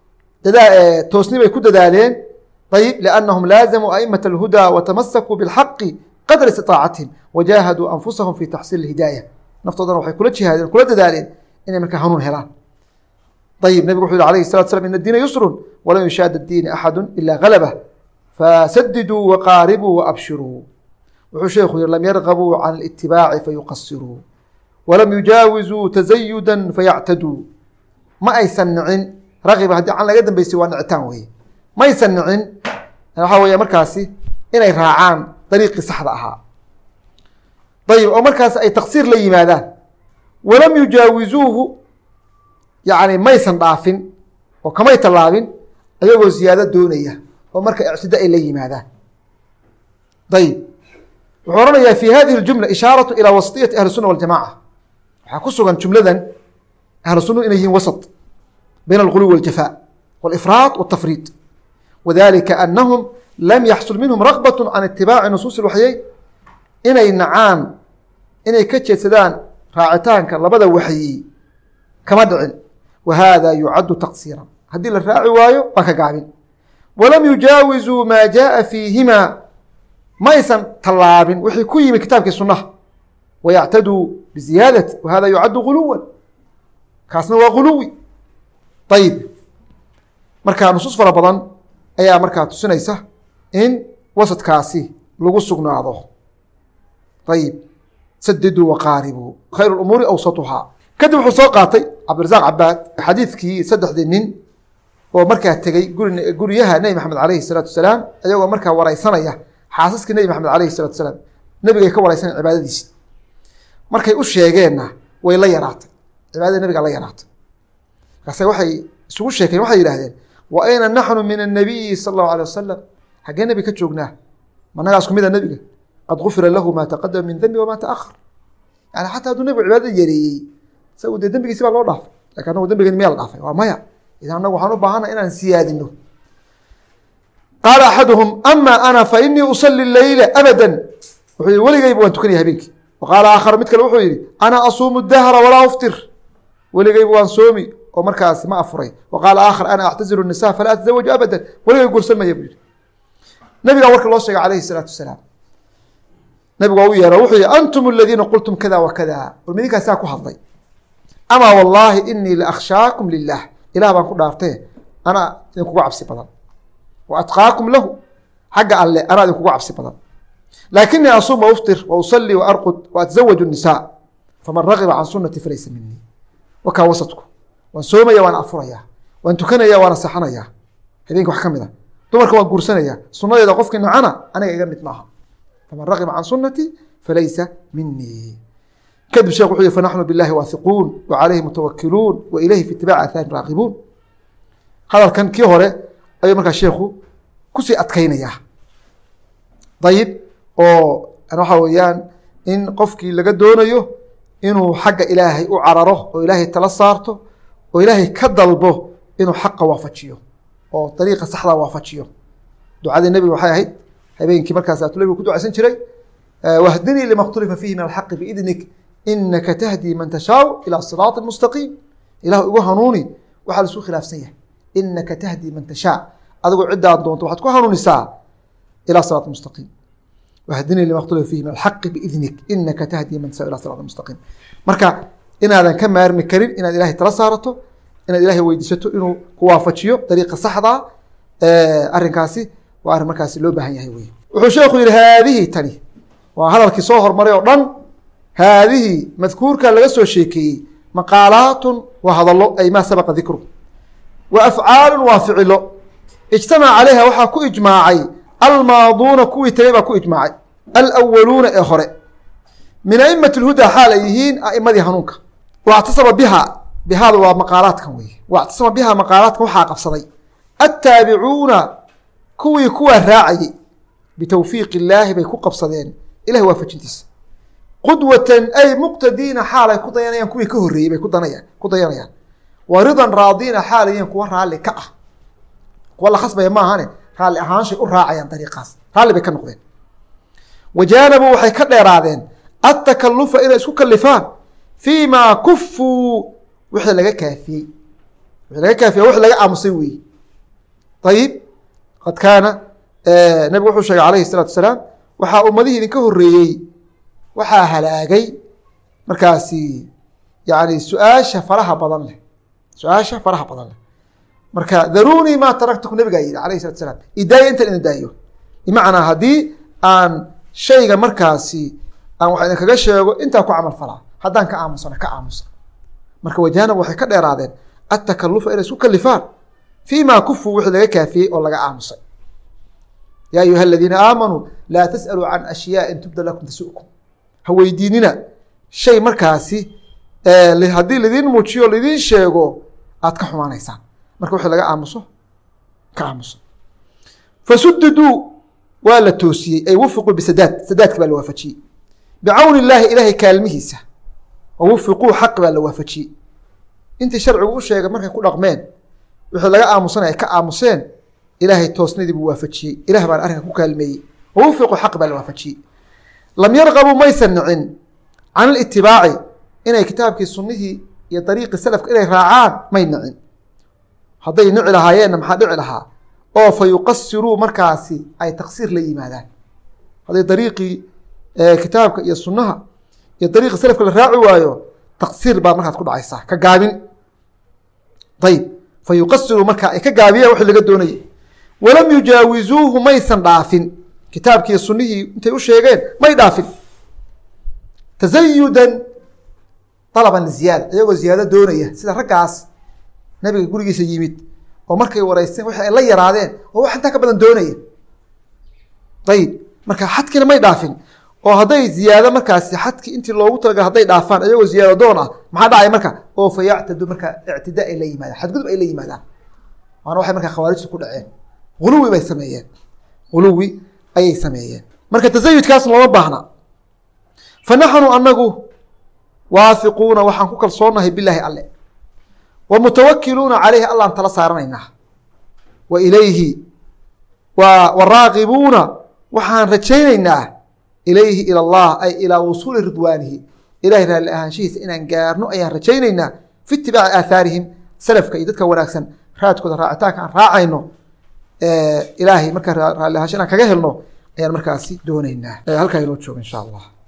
toosni bay ku dadaaleen. ayib liannahum laazamuu a'imat alhudaa watamasakuu bilxaqi qadra istiطaacatihim wajaahaduu anfusahum fi taxsiil hidaaya, naftoodana waxay kula jihaadeen kula dadaaleen inay markaa hanuun helaan. ayib nebigu wuxuu yihi alayhi salatu slam in addiina yusrun walan yushaada addiini axadu ila galabah fasadiduu waqaaribuu waabshiruu. wuxuu sheekhu yihi lam yargabuu can اlitibaaci fayuqasiruu walam yujaawizuu tazayuda fayactaduu. ma aysan nicin ragiba haddii can laga dambeysay waa nicitaan weye. ma aysan nicin waxaa weeye markaasi inay raacaan dariiqii saxda ahaa. ayib oo markaas ay taqsiir la yimaadaan. walam yujaawizuuhu, yani maysan dhaafin oo kamay tallaabin ayagoo ziyaado doonaya oo marka ictida ay la yimaadaan. ayib wuxuu oranayaa fi hadihi اljumla ishaaraةu ilى wasطiyati ahli الsuna waاljamaca. waxaa ku sugan jumladan ahlu sunu inay yihiin wasط bayna alغuluw wاljafaa wاlifraaط wالtafriid, wadalika anahum lam yaxsul minhum ragbaة can itibaaci nusuusi اwaxyeyn, inay nacaan inay ka jeedsadaan raacitaanka labada waxyi kama dhicin. wa hada yucaddu taqsiira, haddii la raaci waayo waa ka gaabin. walam yujaawizuu maa jaءa fiihima, ma aysan tallaabin wixii ku yimi kitaabkii sunaha, wayactaduu biziyaadati, wa hada yucaddu guluwan, kaasna waa guluwi. ayib marka nusuus fara badan ayaa markaa tusinaysa in wasadkaasi lagu sugnaado. ayib sadiduu waqaaribuu khayr umuuri awsatuhaa. kadib wuxuu soo qaatay cabdirasaaq cabaad xadiidkii saddexdii nin oo markaa tegey guri guryaha nebi maxamed alayhi salaatu wasalaam, ayagoo markaa wareysanaya xaasaskii nebi maxamed alayhi salatu wasalaam, nebigay ka wareysanaya cibaadadiisi. markay u sheegeenna way la yaraatay, cibaadada nebigaa la yaraatay. markaase waxay isugu sheekeen, waxay yidhaahdeen wa ayna naxnu min annabiyi sala allahu alay wasalam, xaggee nebi ka joognaa? managaa isku mida nebiga, qad gufira lahu maa taqadama min dembi wamaa taahar. yani xataa hadduu nebigu cibaadada yareeyey, isagu dee dembigiisi baa loo dhaafay, lakin anagu dembigeen miyaa la dhaafay? waa maya. idan anagu waxaan u baahana inaan siyaadino. qaala axaduhum ama ana fa inii usali leyla abada, wuxuu yihi weligeyba waan tukanaya habeenkii. wa qaala aakhar mid kale wuxuu yihi ana asuumu dahra walaa uftir, weligayba waan soomi oo markaasi ma afuray wa qaala aakhar ana actazilu الnisaa falaa atazawaju abadan weligay guursan maya buu yihi nabigaa warka loo sheegay calayhi الsalaatu wasalaam nabigu waa u yeero wuxuu yihi antum aladiina qultum kada wa kada war midinkaas saa ku hadlay amaa wallaahi inii la akhshaakum lilah ilah baan ku dhaartee anaa idinkuga cabsi badan wa atqaakum lahu xagga alle anaa idinkuga cabsi badan laakinii asuum wauftir wa usalii wa arqud wa atazawaju الnisaa faman ragiba can sunati falaysa minii wakaa wasadku waan soomaya waana afurayaa waan tukanaya waana saxanayaa habeenka wax ka mid a dumarka waan guursanayaa sunadeeda qofkii nacana aniga iga mid maaha faman ragiba can sunati falaysa minii kadib sheekh wuxuu yihi fanaxnu billahi waahiquun wa calayhi mutawakiluun wa ilayhi fi itibaaci athaarin raaqibuun hadalkan kii hore ayuu markaa sheekhu kusii adkaynayaa dayib oo waxaa weeyaan in qofkii laga doonayo inuu xagga ilaahay u cararo oo ilaahay tala saarto oo ilaahay ka dalbo inuu xaqa waafajiyo oo dariiqa saxda waafajiyo ducadii nebiga waxay ahayd habeenkii markaas aatu nebigu ku ducaysan jiray wahdinii lima khtulifa fiihi min alxaqi biidnik inaka tahdii man tashaau ilaa siraati mustaqiim ilahu igu hanuuni waxaa laisku khilaafsan yahay inaka tahdii man tashaa adigoo ciddaad doonto waxaad ku hanuunisaa ilaa siraati mustaqiim wahdinii lima khtulifa fiihi min alxaqi biidnik inaka tahdii man tashaau ilaa siraati mustaqiim marka inaadan ka maarmi karin inaad ilahay tala saarato inaad ilahay weydiisato inuu ku waafajiyo dariiqa saxda arrinkaasi waa arrin markaasi loo baahan yahay wey wuxuu sheekhu yihi haadihi tani waa hadalkii soo hormaray oo dhan haadihi madkuurka laga soo sheekeeyey maqaalaatun waa hadallo ay maa sabaqa dikru wa afcaalu waa ficilo ijtamaca calayha waxaa ku ijmaacay almaaduuna kuwii tagay baa ku ijmaacay alwaluuna ee hore min aimati lhudaa xaal ay yihiin aimadii hanuunka wactasaba biha bihaada waa maqaalaadkan wey wactasaba biha maqaalaadkan waxaa qabsaday attaabicuuna kuwii kuwaa raacayey bitawfiiq illaahi bay ku qabsadeen ilahay waafajintiisa qudwatan ay muqtadiina xaal ay ku dayanayaan kuwii ka horreeyey bay kudanayaan ku dayanayaan wa ridan raadiina xaal yihiin kuwa raalli ka ah kuwa la khasbaya maahane raalli ahaanshay u raacayaan dariiqaas raalli bay ka noqdeen wajaanabuu waxay ka dheeraadeen atakalufa inay isku kalifaan fii maa kufuu wixii laga kaafiyey wixii laga kaafiya wixii laga aamusay weeye ayib qad kaana nabigu wuxuu sheegay calayhi الsalaatu wasalaam waxaa ummadihii idinka horreeyey waxaa halaagay markaasi yani su-aasha faraha badan leh su-aasha faraha badan leh marka daruunii maa taraktukum nabigaa yihi alayh الsalatu wasalaam idaaya intan idin daayo bimacnaa haddii aan shayga markaasi aan wax idinkaga sheego intaa ku camal falaa haddaan ka aamusana ka aamusa marka wajaanab waxay ka dheeraadeen atakalufa inay isku kalifaan fii maa kufuu wixii laga kaafiyey oo laga aamusay yaa ayuha aladiina aamanuu laa tasأaluu can ashyaءi tubda lakum tasu'kum ha weydiinina shay markaasi haddii laidin muujiyo laidin sheego aad ka xumaanaysaan marka wixii laga aamuso ka aamuso fasudiduu waa la toosiyey ay wafiquu bisadaad sadaadka baa la waafajiyey bicawni illaahi ilaahay kaalmihiisa wawafiquu xaqi baa la waafajiyey intii sharcigu u sheegay markay ku dhaqmeen wixii laga aamusanay ay ka aamuseen ilaahay toosnadii buu waafajiyey ilah baan arrinka ku kaalmeeyey wawafiquu xaqi baa la waafajiyey lam yarqabuu maysan nicin can alitibaaci inay kitaabkii sunnihii iyo dariiqii salafka inay raacaan may nicin hadday nici lahaayeenna maxaa dhici lahaa oo fa yuqasiruu markaasi ay taqsiir la yimaadaan hadday dariiqii kitaabka iyo sunnaha iyo dariiqii salafka la raaci waayo taqsiir baa markaas ku dhacaysaa ka gaabin ayib fa yuqasiruu markaa ay ka gaabiyaan wixii laga doonayay walam yujaawizuuhu maysan dhaafin kitaabkiiyo sunnihii intay u sheegeen may dhaafin tasayudan dalaban liziyaada iyagoo ziyaado doonaya sida raggaas nabiga gurigiisa yimid oo markay wareysteen wixii ay la yaraadeen oo wax intaa ka badan doonaya ayib marka xadkiina may dhaafin oo hadday ziyaado markaasi xadkii intii loogu talagal hadday dhaafaan iyagoo ziyaado doon ah maxaa dhacay marka oo fa yactadu marka ictidaa ay la yimaadaan xadgudub ay la yimaadaan waana waxay markaa khawaarijtu ku dhaceen huluwi bay sameeyeen huluwi ayay sameeyeen marka tasayudkaas looma baahna fa naxnu anagu waahiquuna waxaan ku kalsoonahay bilaahi alle wa mutawakiluuna caleyhi allaan tala saaranaynaa wa ilayhi wa raaqibuuna waxaan rajaynaynaa ilayhi ila allah ay ilaa wusuuli ridwaanihi ilahay raalli ahaanshihiisa inaan gaarno ayaan rajaynaynaa fi itibaaci aahaarihim salafka iyo dadka wanaagsan raadkooda raacitaanka aan raacayno ilaahay markaa raalli ahaansho inaan kaga helno ayaan markaasi doonaynaa. Halkaa inoo jooga insha allah.